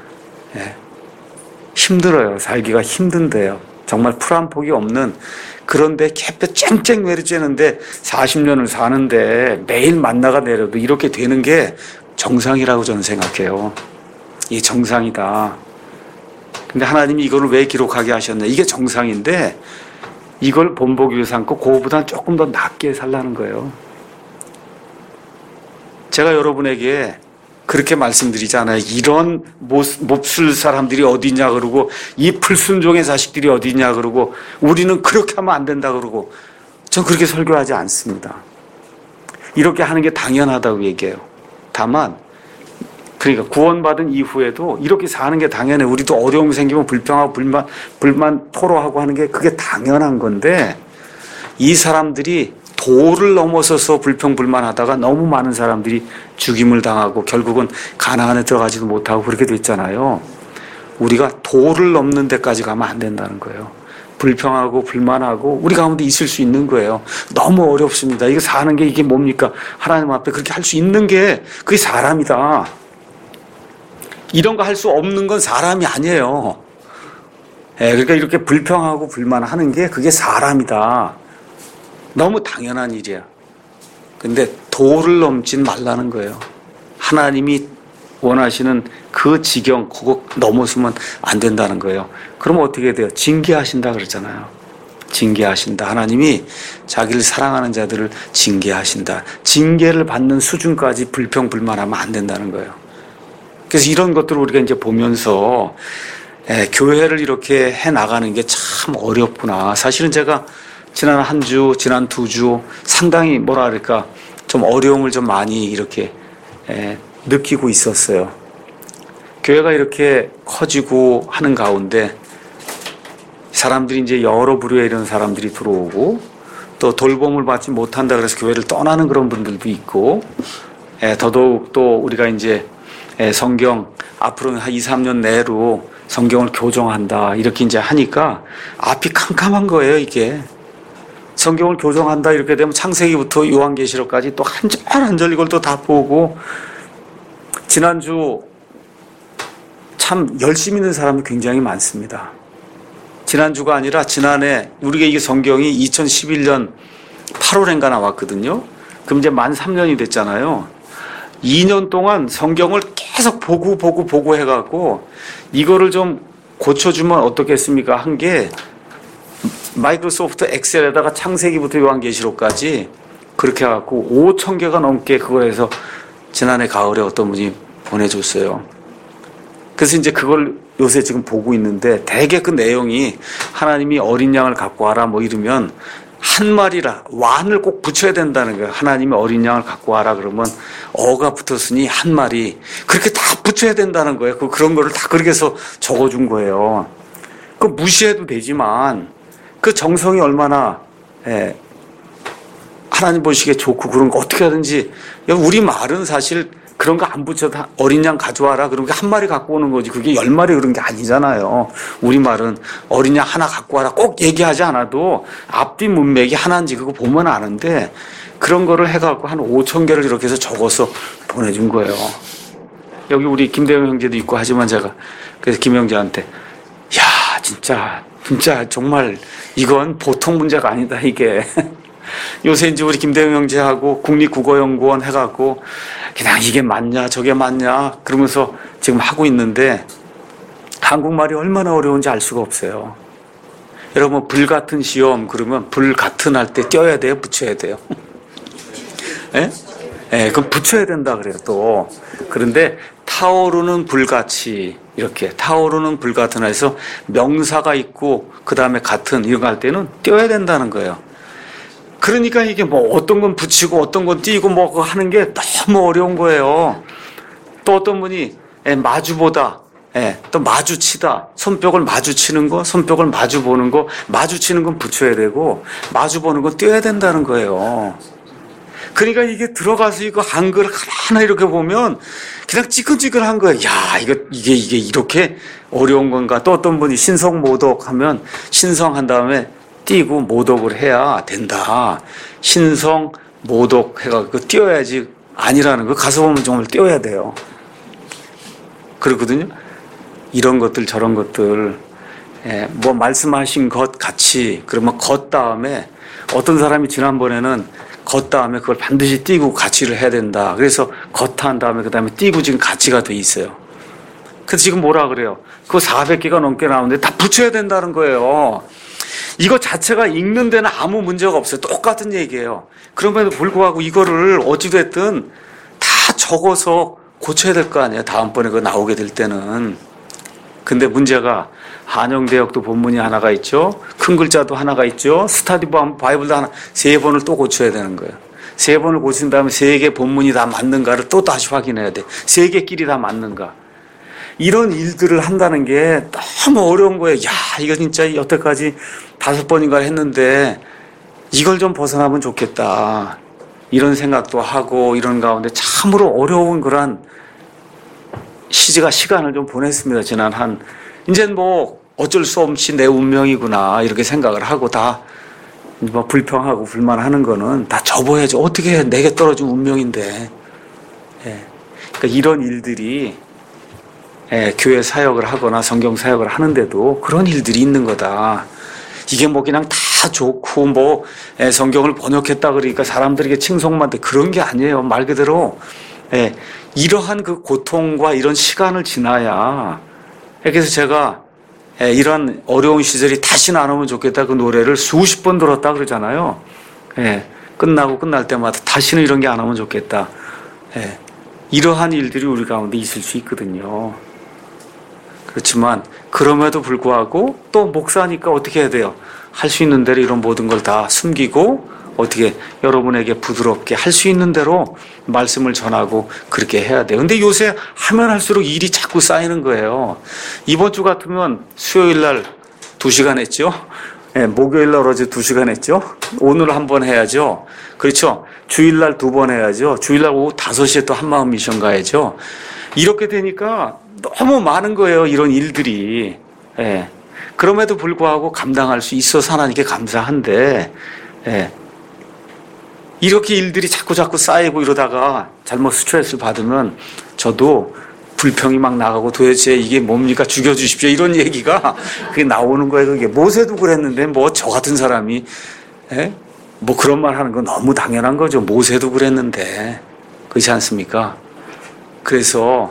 힘들어요. 살기가 힘든데요. 정말 풀 한 폭이 없는 그런데 햇볕 쨍쨍 내리쬐는데 40년을 사는데 매일 만나가 내려도 이렇게 되는 게 정상이라고 저는 생각해요. 이게 정상이다. 근데 하나님이 이거를 왜 기록하게 하셨냐. 이게 정상인데 이걸 본보기로 삼고 그거보다 조금 더 낮게 살라는 거예요. 제가 여러분에게 그렇게 말씀드리잖아요. 이런 몹쓸 사람들이 어디 있냐 그러고 이 불순종의 자식들이 어디 있냐 그러고 우리는 그렇게 하면 안 된다 그러고 전 그렇게 설교하지 않습니다. 이렇게 하는 게 당연하다고 얘기해요. 다만 그러니까 구원받은 이후에도 이렇게 사는 게 당연해. 우리도 어려움이 생기면 불평하고 불만 토로하고 하는 게 그게 당연한 건데 이 사람들이 도를 넘어서서 불평불만하다가 너무 많은 사람들이 죽임을 당하고 결국은 가나안에 들어가지도 못하고 그렇게 됐잖아요. 우리가 도를 넘는 데까지 가면 안 된다는 거예요. 불평하고 불만하고 우리 가운데 있을 수 있는 거예요. 너무 어렵습니다. 이거 사는 게 이게 뭡니까? 하나님 앞에 그렇게 할 수 있는 게 그게 사람이다. 이런 거 할 수 없는 건 사람이 아니에요. 그러니까 이렇게 불평하고 불만하는 게 그게 사람이다. 너무 당연한 일이야. 근데 도를 넘진 말라는 거예요. 하나님이 원하시는 그 지경 그거 넘어서면 안 된다는 거예요. 그러면 어떻게 돼요? 징계하신다 그랬잖아요. 징계하신다. 하나님이 자기를 사랑하는 자들을 징계하신다. 징계를 받는 수준까지 불평불만하면 안 된다는 거예요. 그래서 이런 것들을 우리가 이제 보면서 교회를 이렇게 해 나가는 게 참 어렵구나. 사실은 제가 지난 한 주, 지난 2주 상당히 뭐라 그럴까 좀 어려움을 좀 많이 이렇게 느끼고 있었어요. 교회가 이렇게 커지고 하는 가운데 사람들이 이제 여러 부류의 이런 사람들이 들어오고 또 돌봄을 받지 못한다 그래서 교회를 떠나는 그런 분들도 있고 더더욱 또 우리가 이제 성경 앞으로 한 2, 3년 내로 성경을 교정한다 이렇게 이제 하니까 앞이 캄캄한 거예요. 이게 성경을 교정한다 이렇게 되면 창세기부터 요한계시록까지 또 한 절 한 절 이걸 또 다 보고 지난주 참 열심히 있는 사람이 굉장히 많습니다. 지난주가 아니라 지난해 우리가 이게 성경이 2011년 8월인가 나왔거든요. 그럼 이제 만 3년이 됐잖아요. 2년 동안 성경을 계속 보고 해갖고 이거를 좀 고쳐주면 어떻겠습니까? 한 게 마이크로소프트 엑셀에다가 창세기부터 요한계시록까지 그렇게 해갖고 5,000개가 넘게 그걸 해서 지난해 가을에 어떤 분이 보내줬어요. 그래서 이제 그걸 요새 지금 보고 있는데 대개 그 내용이 하나님이 어린 양을 갖고 와라 뭐 이러면 한 마리라 완을 꼭 붙여야 된다는 거예요. 하나님이 어린 양을 갖고 와라 그러면 어가 붙었으니 한 마리 그렇게 다 붙여야 된다는 거예요. 그런 거를 다 그렇게 해서 적어준 거예요. 그 무시해도 되지만 그 정성이 얼마나 하나님 보시기에 좋고 그런 거 어떻게 하든지 우리 말은 사실 그런 거 안 붙여도 어린 양 가져와라 그런 게 한 마리 갖고 오는 거지 그게 10마리 그런 게 아니잖아요. 우리 말은 어린 양 하나 갖고 와라 꼭 얘기하지 않아도 앞뒤 문맥이 하나인지 그거 보면 아는데 그런 거를 해갖고 한 5,000개를 이렇게 해서 적어서 보내준 거예요. 여기 우리 김대영 형제도 있고 하지만 제가 그래서 김 형제한테 야 진짜 정말 이건 보통 문제가 아니다 이게. 요새 이제 우리 김대영 형제하고 국립국어연구원 해갖고 그냥 이게 맞냐 저게 맞냐 그러면서 지금 하고 있는데 한국말이 얼마나 어려운지 알 수가 없어요. 여러분 불 같은 시험 그러면 불 같은 할 때 띄어야 돼요 붙여야 돼요? 예? 예, 그럼 붙여야 된다 그래요 또. 그런데 타오르는 불같이 이렇게 타오르는 불 같은 해서 명사가 있고 그 다음에 같은 이런 거 할 때는 띄어야 된다는 거예요. 그러니까 이게 뭐 어떤 건 붙이고 어떤 건 띄고 뭐 그거 하는 게 너무 어려운 거예요. 또 어떤 분이 마주보다 또 마주치다. 손뼉을 마주치는 거, 손뼉을 마주보는 거, 마주치는 건 붙여야 되고 마주보는 건 띄어야 된다는 거예요. 그러니까 이게 들어가서 이거 한글 하나 이렇게 보면 그냥 찌끈찌끈한 거예요. 야, 이게 이렇게 어려운 건가? 또 어떤 분이 신성모독 하면 신성한 다음에 띄고 모독을 해야 된다. 신성모독 해가지고 띄어야지 아니라는 거 가서 보면 정말 띄어야 돼요. 그렇거든요. 이런 것들 저런 것들 뭐 말씀하신 것 같이 그러면 것 다음에 어떤 사람이 지난번에는 것 다음에 그걸 반드시 띄고 가치를 해야 된다. 그래서 것 한 다음에 그 다음에 띄고 지금 가치가 돼 있어요. 그래서 지금 뭐라 그래요? 그거 400개가 넘게 나오는데 다 붙여야 된다는 거예요. 이거 자체가 읽는 데는 아무 문제가 없어요. 똑같은 얘기예요. 그럼에도 불구하고 이거를 어찌됐든 다 적어서 고쳐야 될 거 아니에요. 다음번에 그거 나오게 될 때는. 근데 문제가 한영대역도 본문이 하나가 있죠. 큰 글자도 하나가 있죠. 스터디 바이블도 하나, 3번을 또 고쳐야 되는 거예요. 3번을 고친 다음에 3개 본문이 다 맞는가를 또 다시 확인해야 돼. 3개끼리 다 맞는가. 이런 일들을 한다는 게 너무 어려운 거예요. 야, 이거 진짜 여태까지 5번인가 했는데 이걸 좀 벗어나면 좋겠다. 이런 생각도 하고 이런 가운데 참으로 어려운 그런 시간을 좀 보냈습니다. 지난 이제는 뭐 어쩔 수 없이 내 운명이구나 이렇게 생각을 하고 다 뭐 불평하고 불만하는 거는 다 접어야죠. 어떻게 해? 내게 떨어진 운명인데. 그러니까 이런 일들이 교회 사역을 하거나 성경 사역을 하는데도 그런 일들이 있는 거다. 이게 뭐 그냥 다 좋고 뭐 성경을 번역했다 그러니까 사람들에게 칭송만 돼 그런 게 아니에요. 말 그대로 이러한 그 고통과 이런 시간을 지나야. 그래서 제가 이런 어려운 시절이 다시는 안 오면 좋겠다 그 노래를 수십 번 들었다 그러잖아요. 끝나고 끝날 때마다 다시는 이런 게 안 오면 좋겠다. 이러한 일들이 우리 가운데 있을 수 있거든요. 그렇지만 그럼에도 불구하고 또 목사니까 어떻게 해야 돼요? 할 수 있는 대로 이런 모든 걸 다 숨기고 어떻게 여러분에게 부드럽게 할 수 있는 대로 말씀을 전하고 그렇게 해야 돼요. 근데 요새 하면 할수록 일이 자꾸 쌓이는 거예요. 이번 주 같으면 수요일 날 2시간 했죠. 목요일 날 어제 2시간 했죠. 오늘 한 번 해야죠. 그렇죠. 주일 날 2번 해야죠. 주일 날 오후 5시에 또 한마음 미션 가야죠. 이렇게 되니까 너무 많은 거예요. 이런 일들이. 그럼에도 불구하고 감당할 수 있어서 하나님께 감사한데 이렇게 일들이 자꾸 쌓이고 이러다가 잘못 스트레스를 받으면 저도 불평이 막 나가고 도대체 이게 뭡니까 죽여주십시오 이런 얘기가 그게 나오는 거예요. 그게 모세도 그랬는데 뭐 저 같은 사람이 뭐 그런 말 하는 건 너무 당연한 거죠. 모세도 그랬는데 그렇지 않습니까? 그래서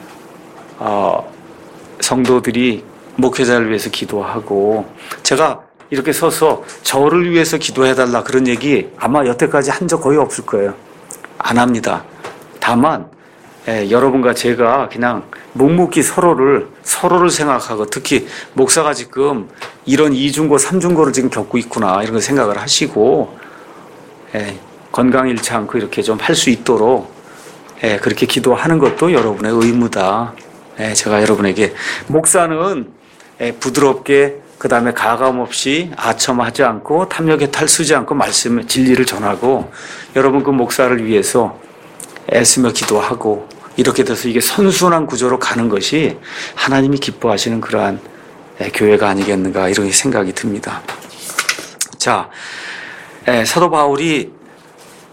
성도들이 목회자를 위해서 기도하고 제가 이렇게 서서 저를 위해서 기도해달라 그런 얘기 아마 여태까지 한 적 거의 없을 거예요. 안 합니다. 다만 여러분과 제가 그냥 묵묵히 서로를 생각하고 특히 목사가 지금 이런 2중고 3중고를 지금 겪고 있구나 이런 걸 생각을 하시고 건강 잃지 않고 이렇게 좀 할 수 있도록 그렇게 기도하는 것도 여러분의 의무다. 제가 여러분에게 목사는 부드럽게 그 다음에 가감 없이 아첨하지 않고 탐욕에 탈수지 않고 말씀의 진리를 전하고 여러분 그 목사를 위해서 애쓰며 기도하고 이렇게 돼서 이게 선순환 구조로 가는 것이 하나님이 기뻐하시는 그러한 교회가 아니겠는가 이런 생각이 듭니다. 자, 사도 바울이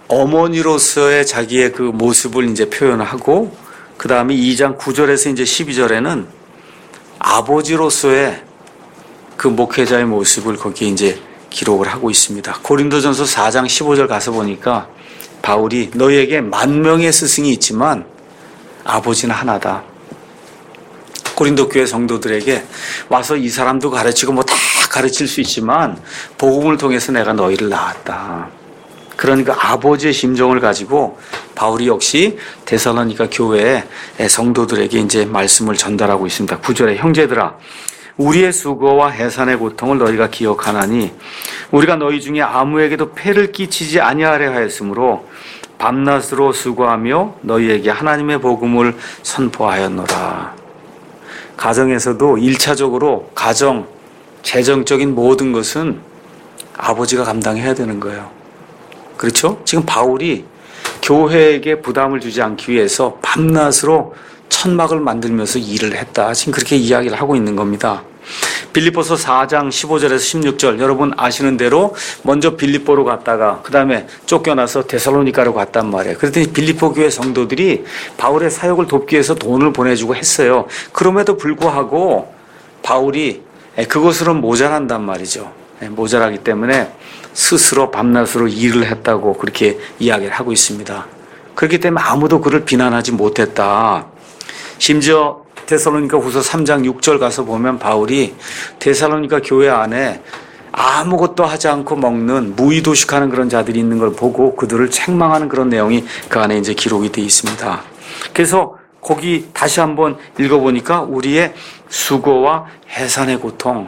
어머니로서의 자기의 그 모습을 이제 표현하고, 그 다음에 2장 9절에서 이제 12절에는 아버지로서의 그 목회자의 모습을 거기에 이제 기록을 하고 있습니다. 고린도전서 4장 15절 가서 보니까 바울이 너희에게 10,000명의 스승이 있지만 아버지는 하나다. 고린도 교회 성도들에게 와서 이 사람도 가르치고 뭐 다 가르칠 수 있지만 복음을 통해서 내가 너희를 낳았다. 그러니까 아버지의 심정을 가지고 바울이 역시 데살로니가 교회의 성도들에게 이제 말씀을 전달하고 있습니다. 9절에 형제들아 우리의 수고와 해산의 고통을 너희가 기억하나니 우리가 너희 중에 아무에게도 폐를 끼치지 아니하려 하였으므로 밤낮으로 수고하며 너희에게 하나님의 복음을 선포하였노라. 가정에서도 1차적으로 가정, 재정적인 모든 것은 아버지가 감당해야 되는 거예요. 그렇죠? 지금 바울이 교회에게 부담을 주지 않기 위해서 밤낮으로 천막을 만들면서 일을 했다. 지금 그렇게 이야기를 하고 있는 겁니다. 빌립보서 4장 15절에서 16절 여러분 아시는 대로 먼저 빌립보로 갔다가 그 다음에 쫓겨나서 데살로니가로 갔단 말이에요. 그랬더니 빌립보 교회 성도들이 바울의 사역을 돕기 위해서 돈을 보내주고 했어요. 그럼에도 불구하고 바울이 그것으로는 모자란단 말이죠. 모자라기 때문에 스스로 밤낮으로 일을 했다고 그렇게 이야기를 하고 있습니다. 그렇기 때문에 아무도 그를 비난하지 못했다. 심지어 데살로니가 후서 3장 6절 가서 보면 바울이 데살로니가 교회 안에 아무것도 하지 않고 먹는 무의도식하는 그런 자들이 있는 걸 보고 그들을 책망하는 그런 내용이 그 안에 이제 기록이 되어 있습니다. 그래서 거기 다시 한번 읽어보니까 우리의 수고와 해산의 고통.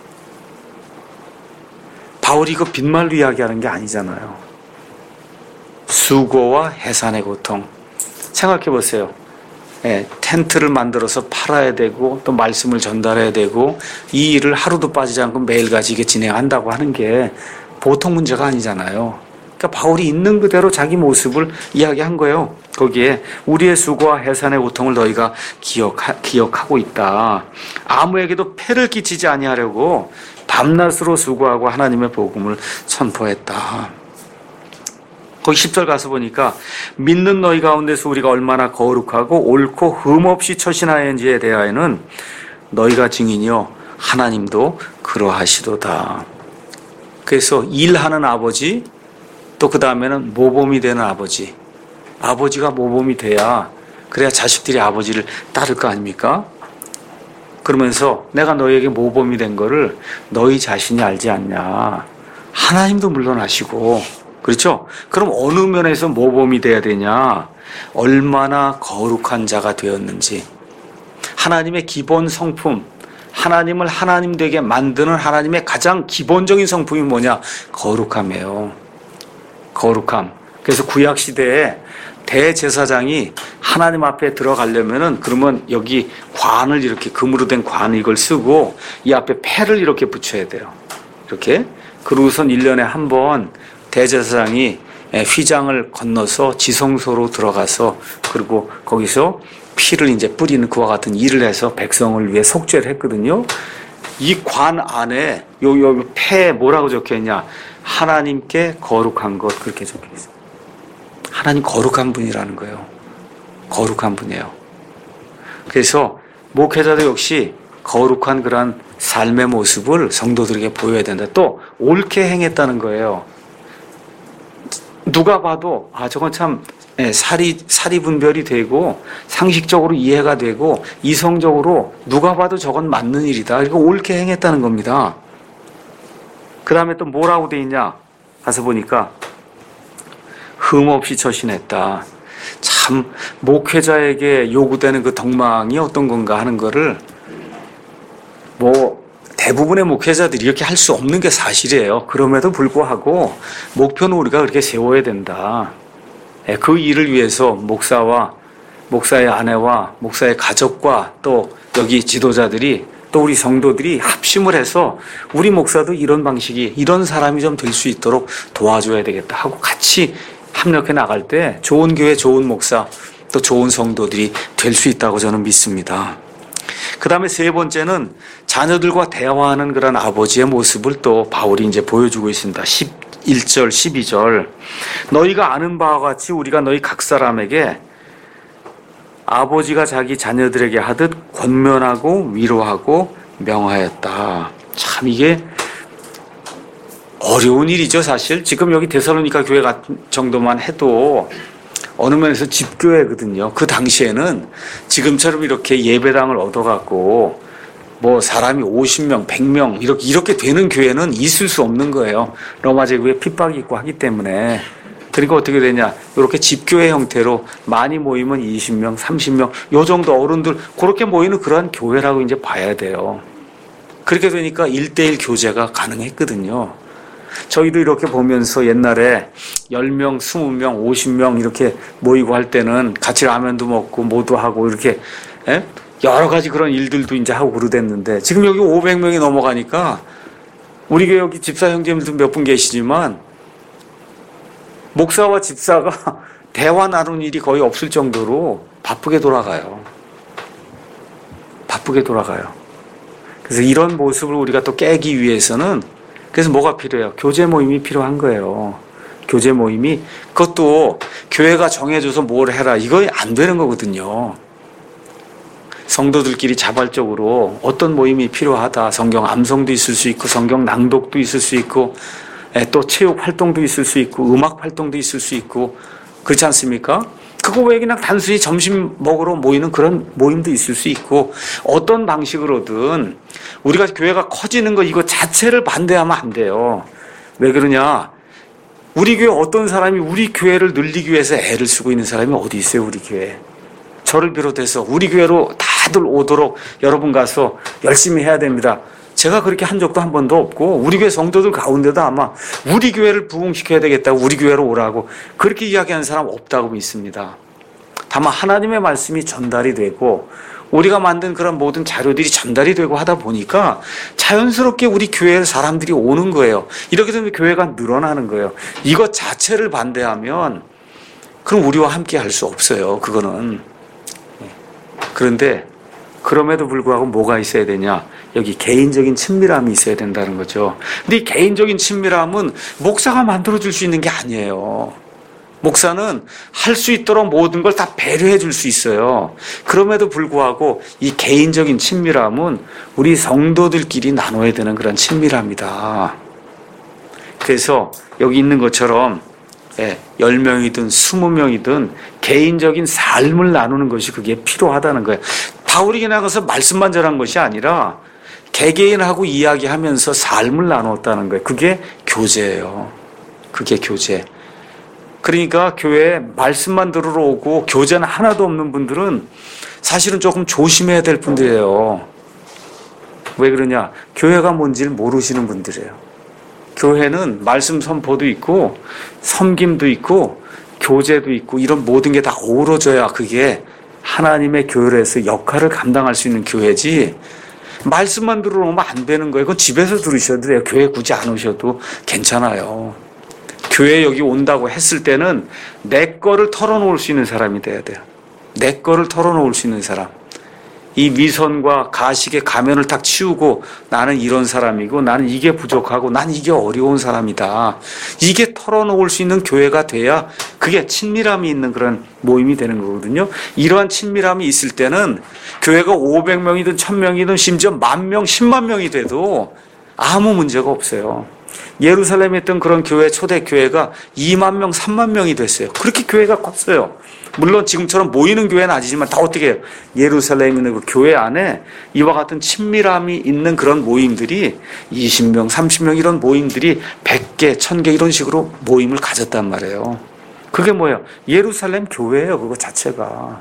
바울이 이거 빈말로 이야기하는 게 아니잖아요. 수고와 해산의 고통. 생각해 보세요. 텐트를 만들어서 팔아야 되고 또 말씀을 전달해야 되고 이 일을 하루도 빠지지 않고 매일같이 이게 진행한다고 하는 게 보통 문제가 아니잖아요. 그러니까 바울이 있는 그대로 자기 모습을 이야기한 거예요. 거기에 우리의 수고와 해산의 고통을 너희가 기억하고 있다. 아무에게도 폐를 끼치지 아니하려고 밤낮으로 수고하고 하나님의 복음을 선포했다. 거기 10절 가서 보니까 믿는 너희 가운데서 우리가 얼마나 거룩하고 옳고 흠없이 처신하였는지에 대하여는 너희가 증인이요 하나님도 그러하시도다. 그래서 일하는 아버지 또 그 다음에는 모범이 되는 아버지. 아버지가 모범이 돼야 그래야 자식들이 아버지를 따를 거 아닙니까? 그러면서 내가 너희에게 모범이 된 거를 너희 자신이 알지 않냐. 하나님도 물론 아시고 그렇죠? 그럼 어느 면에서 모범이 돼야 되냐? 얼마나 거룩한 자가 되었는지. 하나님의 기본 성품, 하나님을 하나님 되게 만드는 하나님의 가장 기본적인 성품이 뭐냐? 거룩함이에요. 거룩함. 그래서 구약시대에 대제사장이 하나님 앞에 들어가려면은 그러면 여기 관을 이렇게 금으로 된 관 이걸 쓰고 이 앞에 패를 이렇게 붙여야 돼요. 이렇게. 그러고선 1년에 한 번 대제사장이 휘장을 건너서 지성소로 들어가서 그리고 거기서 피를 이제 뿌리는 그와 같은 일을 해서 백성을 위해 속죄를 했거든요. 이 관 안에 요 패에 뭐라고 적혀 있냐? 하나님께 거룩한 것 그렇게 적혀 있어요. 하나님 거룩한 분이라는 거예요. 거룩한 분이에요. 그래서 목회자도 역시 거룩한 그런 삶의 모습을 성도들에게 보여야 된다. 또 옳게 행했다는 거예요. 누가 봐도 저건 참 사리 분별이 되고 상식적으로 이해가 되고 이성적으로 누가 봐도 저건 맞는 일이다. 이거 옳게 행했다는 겁니다. 그 다음에 또 뭐라고 돼 있냐? 가서 보니까 흠없이 처신했다. 참 목회자에게 요구되는 그 덕망이 어떤 건가 하는 거를 대부분의 목회자들이 이렇게 할 수 없는 게 사실이에요. 그럼에도 불구하고 목표는 우리가 그렇게 세워야 된다. 그 일을 위해서 목사의 아내와 목사의 가족과 또 여기 지도자들이 또 우리 성도들이 합심을 해서 우리 목사도 이런 방식이 이런 사람이 좀 될 수 있도록 도와줘야 되겠다 하고 같이 협력해 나갈 때 좋은 교회 좋은 목사 또 좋은 성도들이 될 수 있다고 저는 믿습니다. 그 다음에 세 번째는 자녀들과 대화하는 그런 아버지의 모습을 또 바울이 이제 보여주고 있습니다. 1절 12절 너희가 아는 바와 같이 우리가 너희 각 사람에게 아버지가 자기 자녀들에게 하듯 권면하고 위로하고 명하였다. 참 이게 어려운 일이죠. 사실 지금 여기 데살로니가 교회 같은 정도만 해도 어느 면에서 집교회거든요. 그 당시에는 지금처럼 이렇게 예배당을 얻어갖고 뭐 사람이 50명, 100명 이렇게 되는 교회는 있을 수 없는 거예요. 로마 제국에 핍박이 있고 하기 때문에. 그러니까 어떻게 되냐. 이렇게 집교회 형태로 많이 모이면 20명, 30명 요 정도 어른들 그렇게 모이는 그러한 교회라고 이제 봐야 돼요. 그렇게 되니까 1대1 교제가 가능했거든요. 저희도 이렇게 보면서 옛날에 10명, 20명, 50명 이렇게 모이고 할 때는 같이 라면도 먹고 뭐도 하고 이렇게 여러 가지 그런 일들도 이제 하고 그러댔는데 지금 여기 500명이 넘어가니까 우리 교회 여기 집사 형제님도 몇 분 계시지만 목사와 집사가 대화 나눈 일이 거의 없을 정도로 바쁘게 돌아가요. 바쁘게 돌아가요. 그래서 이런 모습을 우리가 또 깨기 위해서는 그래서 뭐가 필요해요? 교제 모임이 필요한 거예요. 교제 모임이 그것도 교회가 정해줘서 뭘 해라 이거 안 되는 거거든요. 성도들끼리 자발적으로 어떤 모임이 필요하다. 성경 암송도 있을 수 있고 성경 낭독도 있을 수 있고 또 체육 활동도 있을 수 있고 음악 활동도 있을 수 있고 그렇지 않습니까? 그거 왜 그냥 단순히 점심 먹으러 모이는 그런 모임도 있을 수 있고 어떤 방식으로든 우리가 교회가 커지는 거 이거 자체를 반대하면 안 돼요. 왜 그러냐? 우리 교회 어떤 사람이 우리 교회를 늘리기 위해서 애를 쓰고 있는 사람이 어디 있어요? 우리 교회. 저를 비롯해서 우리 교회로 다들 오도록 여러분 가서 열심히 해야 됩니다. 제가 그렇게 한 적도 한 번도 없고 우리 교회 성도들 가운데도 아마 우리 교회를 부흥시켜야 되겠다고 우리 교회로 오라고 그렇게 이야기하는 사람 없다고 믿습니다. 다만 하나님의 말씀이 전달이 되고 우리가 만든 그런 모든 자료들이 전달이 되고 하다 보니까 자연스럽게 우리 교회에 사람들이 오는 거예요. 이렇게 되면 교회가 늘어나는 거예요. 이것 자체를 반대하면 그럼 우리와 함께 할 수 없어요. 그거는. 그런데 그럼에도 불구하고 뭐가 있어야 되냐? 여기 개인적인 친밀함이 있어야 된다는 거죠. 근데 이 개인적인 친밀함은 목사가 만들어줄 수 있는 게 아니에요. 목사는 할 수 있도록 모든 걸 다 배려해 줄 수 있어요. 그럼에도 불구하고 이 개인적인 친밀함은 우리 성도들끼리 나눠야 되는 그런 친밀함이다. 그래서 여기 있는 것처럼 10명이든 20명이든 개인적인 삶을 나누는 것이 그게 필요하다는 거예요. 바울이 그냥 가서 말씀만 전한 것이 아니라 개개인하고 이야기하면서 삶을 나눴다는 거예요. 그게 교제예요. 그게 교제. 그러니까 교회에 말씀만 들으러 오고 교제는 하나도 없는 분들은 사실은 조금 조심해야 될 분들이에요. 왜 그러냐? 교회가 뭔지를 모르시는 분들이에요. 교회는 말씀 선포도 있고 섬김도 있고 교제도 있고 이런 모든 게 다 어우러져야 그게 하나님의 교회에서 역할을 감당할 수 있는 교회지 말씀만 들어오면 안 되는 거예요. 그건 집에서 들으셔도 돼요. 교회 굳이 안 오셔도 괜찮아요. 교회 여기 온다고 했을 때는 내 거를 털어놓을 수 있는 사람이 돼야 돼요. 내 거를 털어놓을 수 있는 사람. 이 위선과 가식의 가면을 딱 치우고 나는 이런 사람이고 나는 이게 부족하고 난 이게 어려운 사람이다. 이게 털어놓을 수 있는 교회가 돼야 그게 친밀함이 있는 그런 모임이 되는 거거든요. 이러한 친밀함이 있을 때는 교회가 500명이든 1000명이든 심지어 10,000명, 10만 명이 돼도 아무 문제가 없어요. 예루살렘에 있던 그런 교회, 초대교회가 2만 명, 3만 명이 됐어요. 그렇게 교회가 컸어요. 물론 지금처럼 모이는 교회는 아니지만 다 어떻게 해요? 예루살렘에 있는 그 교회 안에 이와 같은 친밀함이 있는 그런 모임들이 20명, 30명 이런 모임들이 100개, 1000개 이런 식으로 모임을 가졌단 말이에요. 그게 뭐예요? 예루살렘 교회예요. 그거 자체가.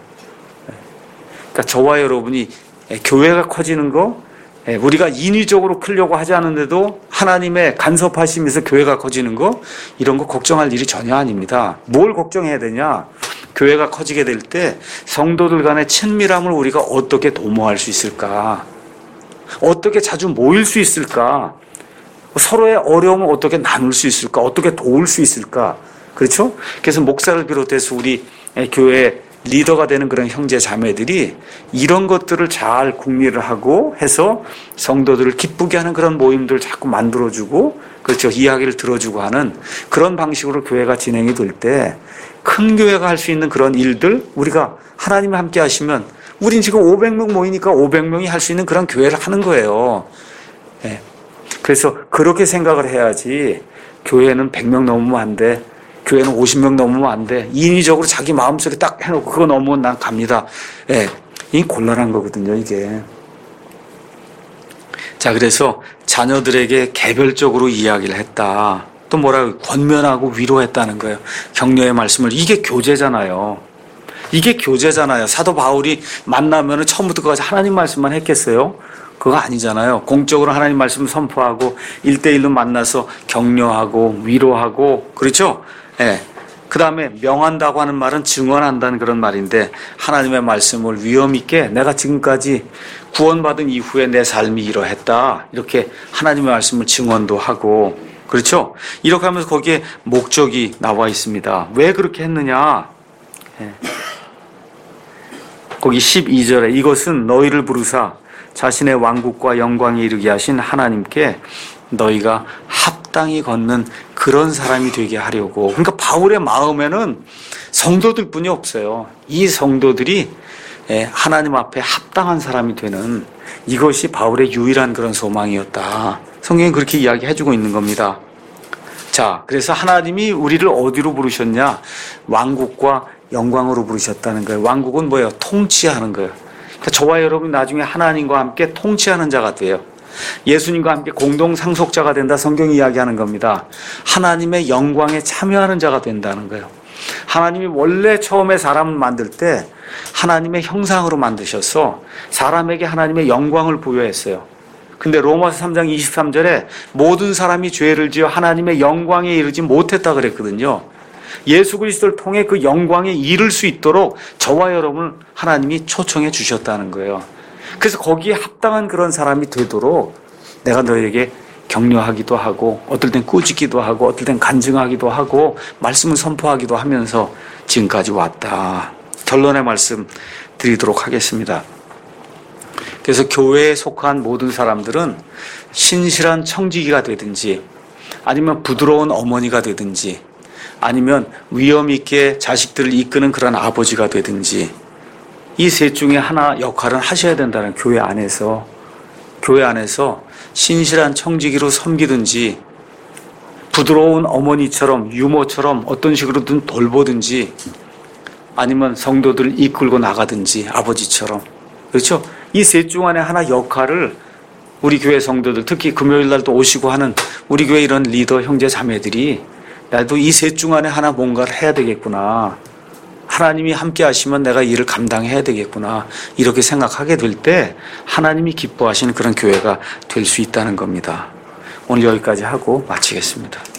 그러니까 저와 여러분이 교회가 커지는 거 우리가 인위적으로 크려고 하지 않는데도 하나님의 간섭하심에서 교회가 커지는 거 이런 거 걱정할 일이 전혀 아닙니다. 뭘 걱정해야 되냐? 교회가 커지게 될 때 성도들 간의 친밀함을 우리가 어떻게 도모할 수 있을까? 어떻게 자주 모일 수 있을까? 서로의 어려움을 어떻게 나눌 수 있을까? 어떻게 도울 수 있을까? 그렇죠? 그래서 목사를 비롯해서 우리 교회 리더가 되는 그런 형제 자매들이 이런 것들을 잘 궁리를 하고 해서 성도들을 기쁘게 하는 그런 모임들을 자꾸 만들어주고, 그렇죠, 이야기를 들어주고 하는 그런 방식으로 교회가 진행이 될 때 큰 교회가 할 수 있는 그런 일들, 우리가 하나님과 함께 하시면 우린 지금 500명 모이니까 500명이 할 수 있는 그런 교회를 하는 거예요. 네. 그래서 그렇게 생각을 해야지 교회는 100명 넘으면 안 돼. 교회는 50명 넘으면 안 돼. 인위적으로 자기 마음속에 딱 해놓고 그거 넘으면 난 갑니다. 예. 이 곤란한 거거든요, 이게. 자, 그래서 자녀들에게 개별적으로 이야기를 했다. 또 뭐라고 권면하고 위로했다는 거예요. 격려의 말씀을. 이게 교제잖아요. 이게 교제잖아요. 사도 바울이 만나면은 처음부터 끝까지 하나님 말씀만 했겠어요? 그거 아니잖아요. 공적으로 하나님 말씀 선포하고 1대1로 만나서 격려하고 위로하고, 그렇죠? 예. 그 다음에 명한다고 하는 말은 증언한다는 그런 말인데, 하나님의 말씀을 위험 있게 내가 지금까지 구원받은 이후에 내 삶이 이러했다, 이렇게 하나님의 말씀을 증언도 하고, 그렇죠? 이렇게 하면서 거기에 목적이 나와 있습니다. 왜 그렇게 했느냐? 예. 거기 12절에 이것은 너희를 부르사 자신의 왕국과 영광에 이르게 하신 하나님께 너희가 합당히 걷는 그런 사람이 되게 하려고. 그러니까 바울의 마음에는 성도들 뿐이 없어요. 이 성도들이 하나님 앞에 합당한 사람이 되는, 이것이 바울의 유일한 그런 소망이었다. 성경이 그렇게 이야기해주고 있는 겁니다. 자, 그래서 하나님이 우리를 어디로 부르셨냐? 왕국과 영광으로 부르셨다는 거예요. 왕국은 뭐예요? 통치하는 거예요. 그러니까 저와 여러분이 나중에 하나님과 함께 통치하는 자가 돼요. 예수님과 함께 공동 상속자가 된다, 성경이 이야기하는 겁니다. 하나님의 영광에 참여하는 자가 된다는 거예요. 하나님이 원래 처음에 사람을 만들 때 하나님의 형상으로 만드셔서 사람에게 하나님의 영광을 부여했어요. 근데 로마서 3장 23절에 모든 사람이 죄를 지어 하나님의 영광에 이르지 못했다 그랬거든요. 예수 그리스도를 통해 그 영광에 이를 수 있도록 저와 여러분을 하나님이 초청해 주셨다는 거예요. 그래서 거기에 합당한 그런 사람이 되도록 내가 너에게 격려하기도 하고, 어떨 땐 꾸짖기도 하고, 어떨 땐 간증하기도 하고, 말씀을 선포하기도 하면서 지금까지 왔다. 결론의 말씀 드리도록 하겠습니다. 그래서 교회에 속한 모든 사람들은 신실한 청지기가 되든지, 아니면 부드러운 어머니가 되든지, 아니면 위험 있게 자식들을 이끄는 그런 아버지가 되든지, 이 셋 중에 하나 역할은 하셔야 된다는, 교회 안에서 신실한 청지기로 섬기든지, 부드러운 어머니처럼 유모처럼 어떤 식으로든 돌보든지, 아니면 성도들을 이끌고 나가든지, 아버지처럼. 그렇죠? 이 셋 중 안에 하나 역할을 우리 교회 성도들, 특히 금요일 날도 오시고 하는 우리 교회 이런 리더 형제 자매들이, 나도 이 셋 중 안에 하나 뭔가를 해야 되겠구나, 하나님이 함께 하시면 내가 일을 감당해야 되겠구나, 이렇게 생각하게 될 때 하나님이 기뻐하시는 그런 교회가 될 수 있다는 겁니다. 오늘 여기까지 하고 마치겠습니다.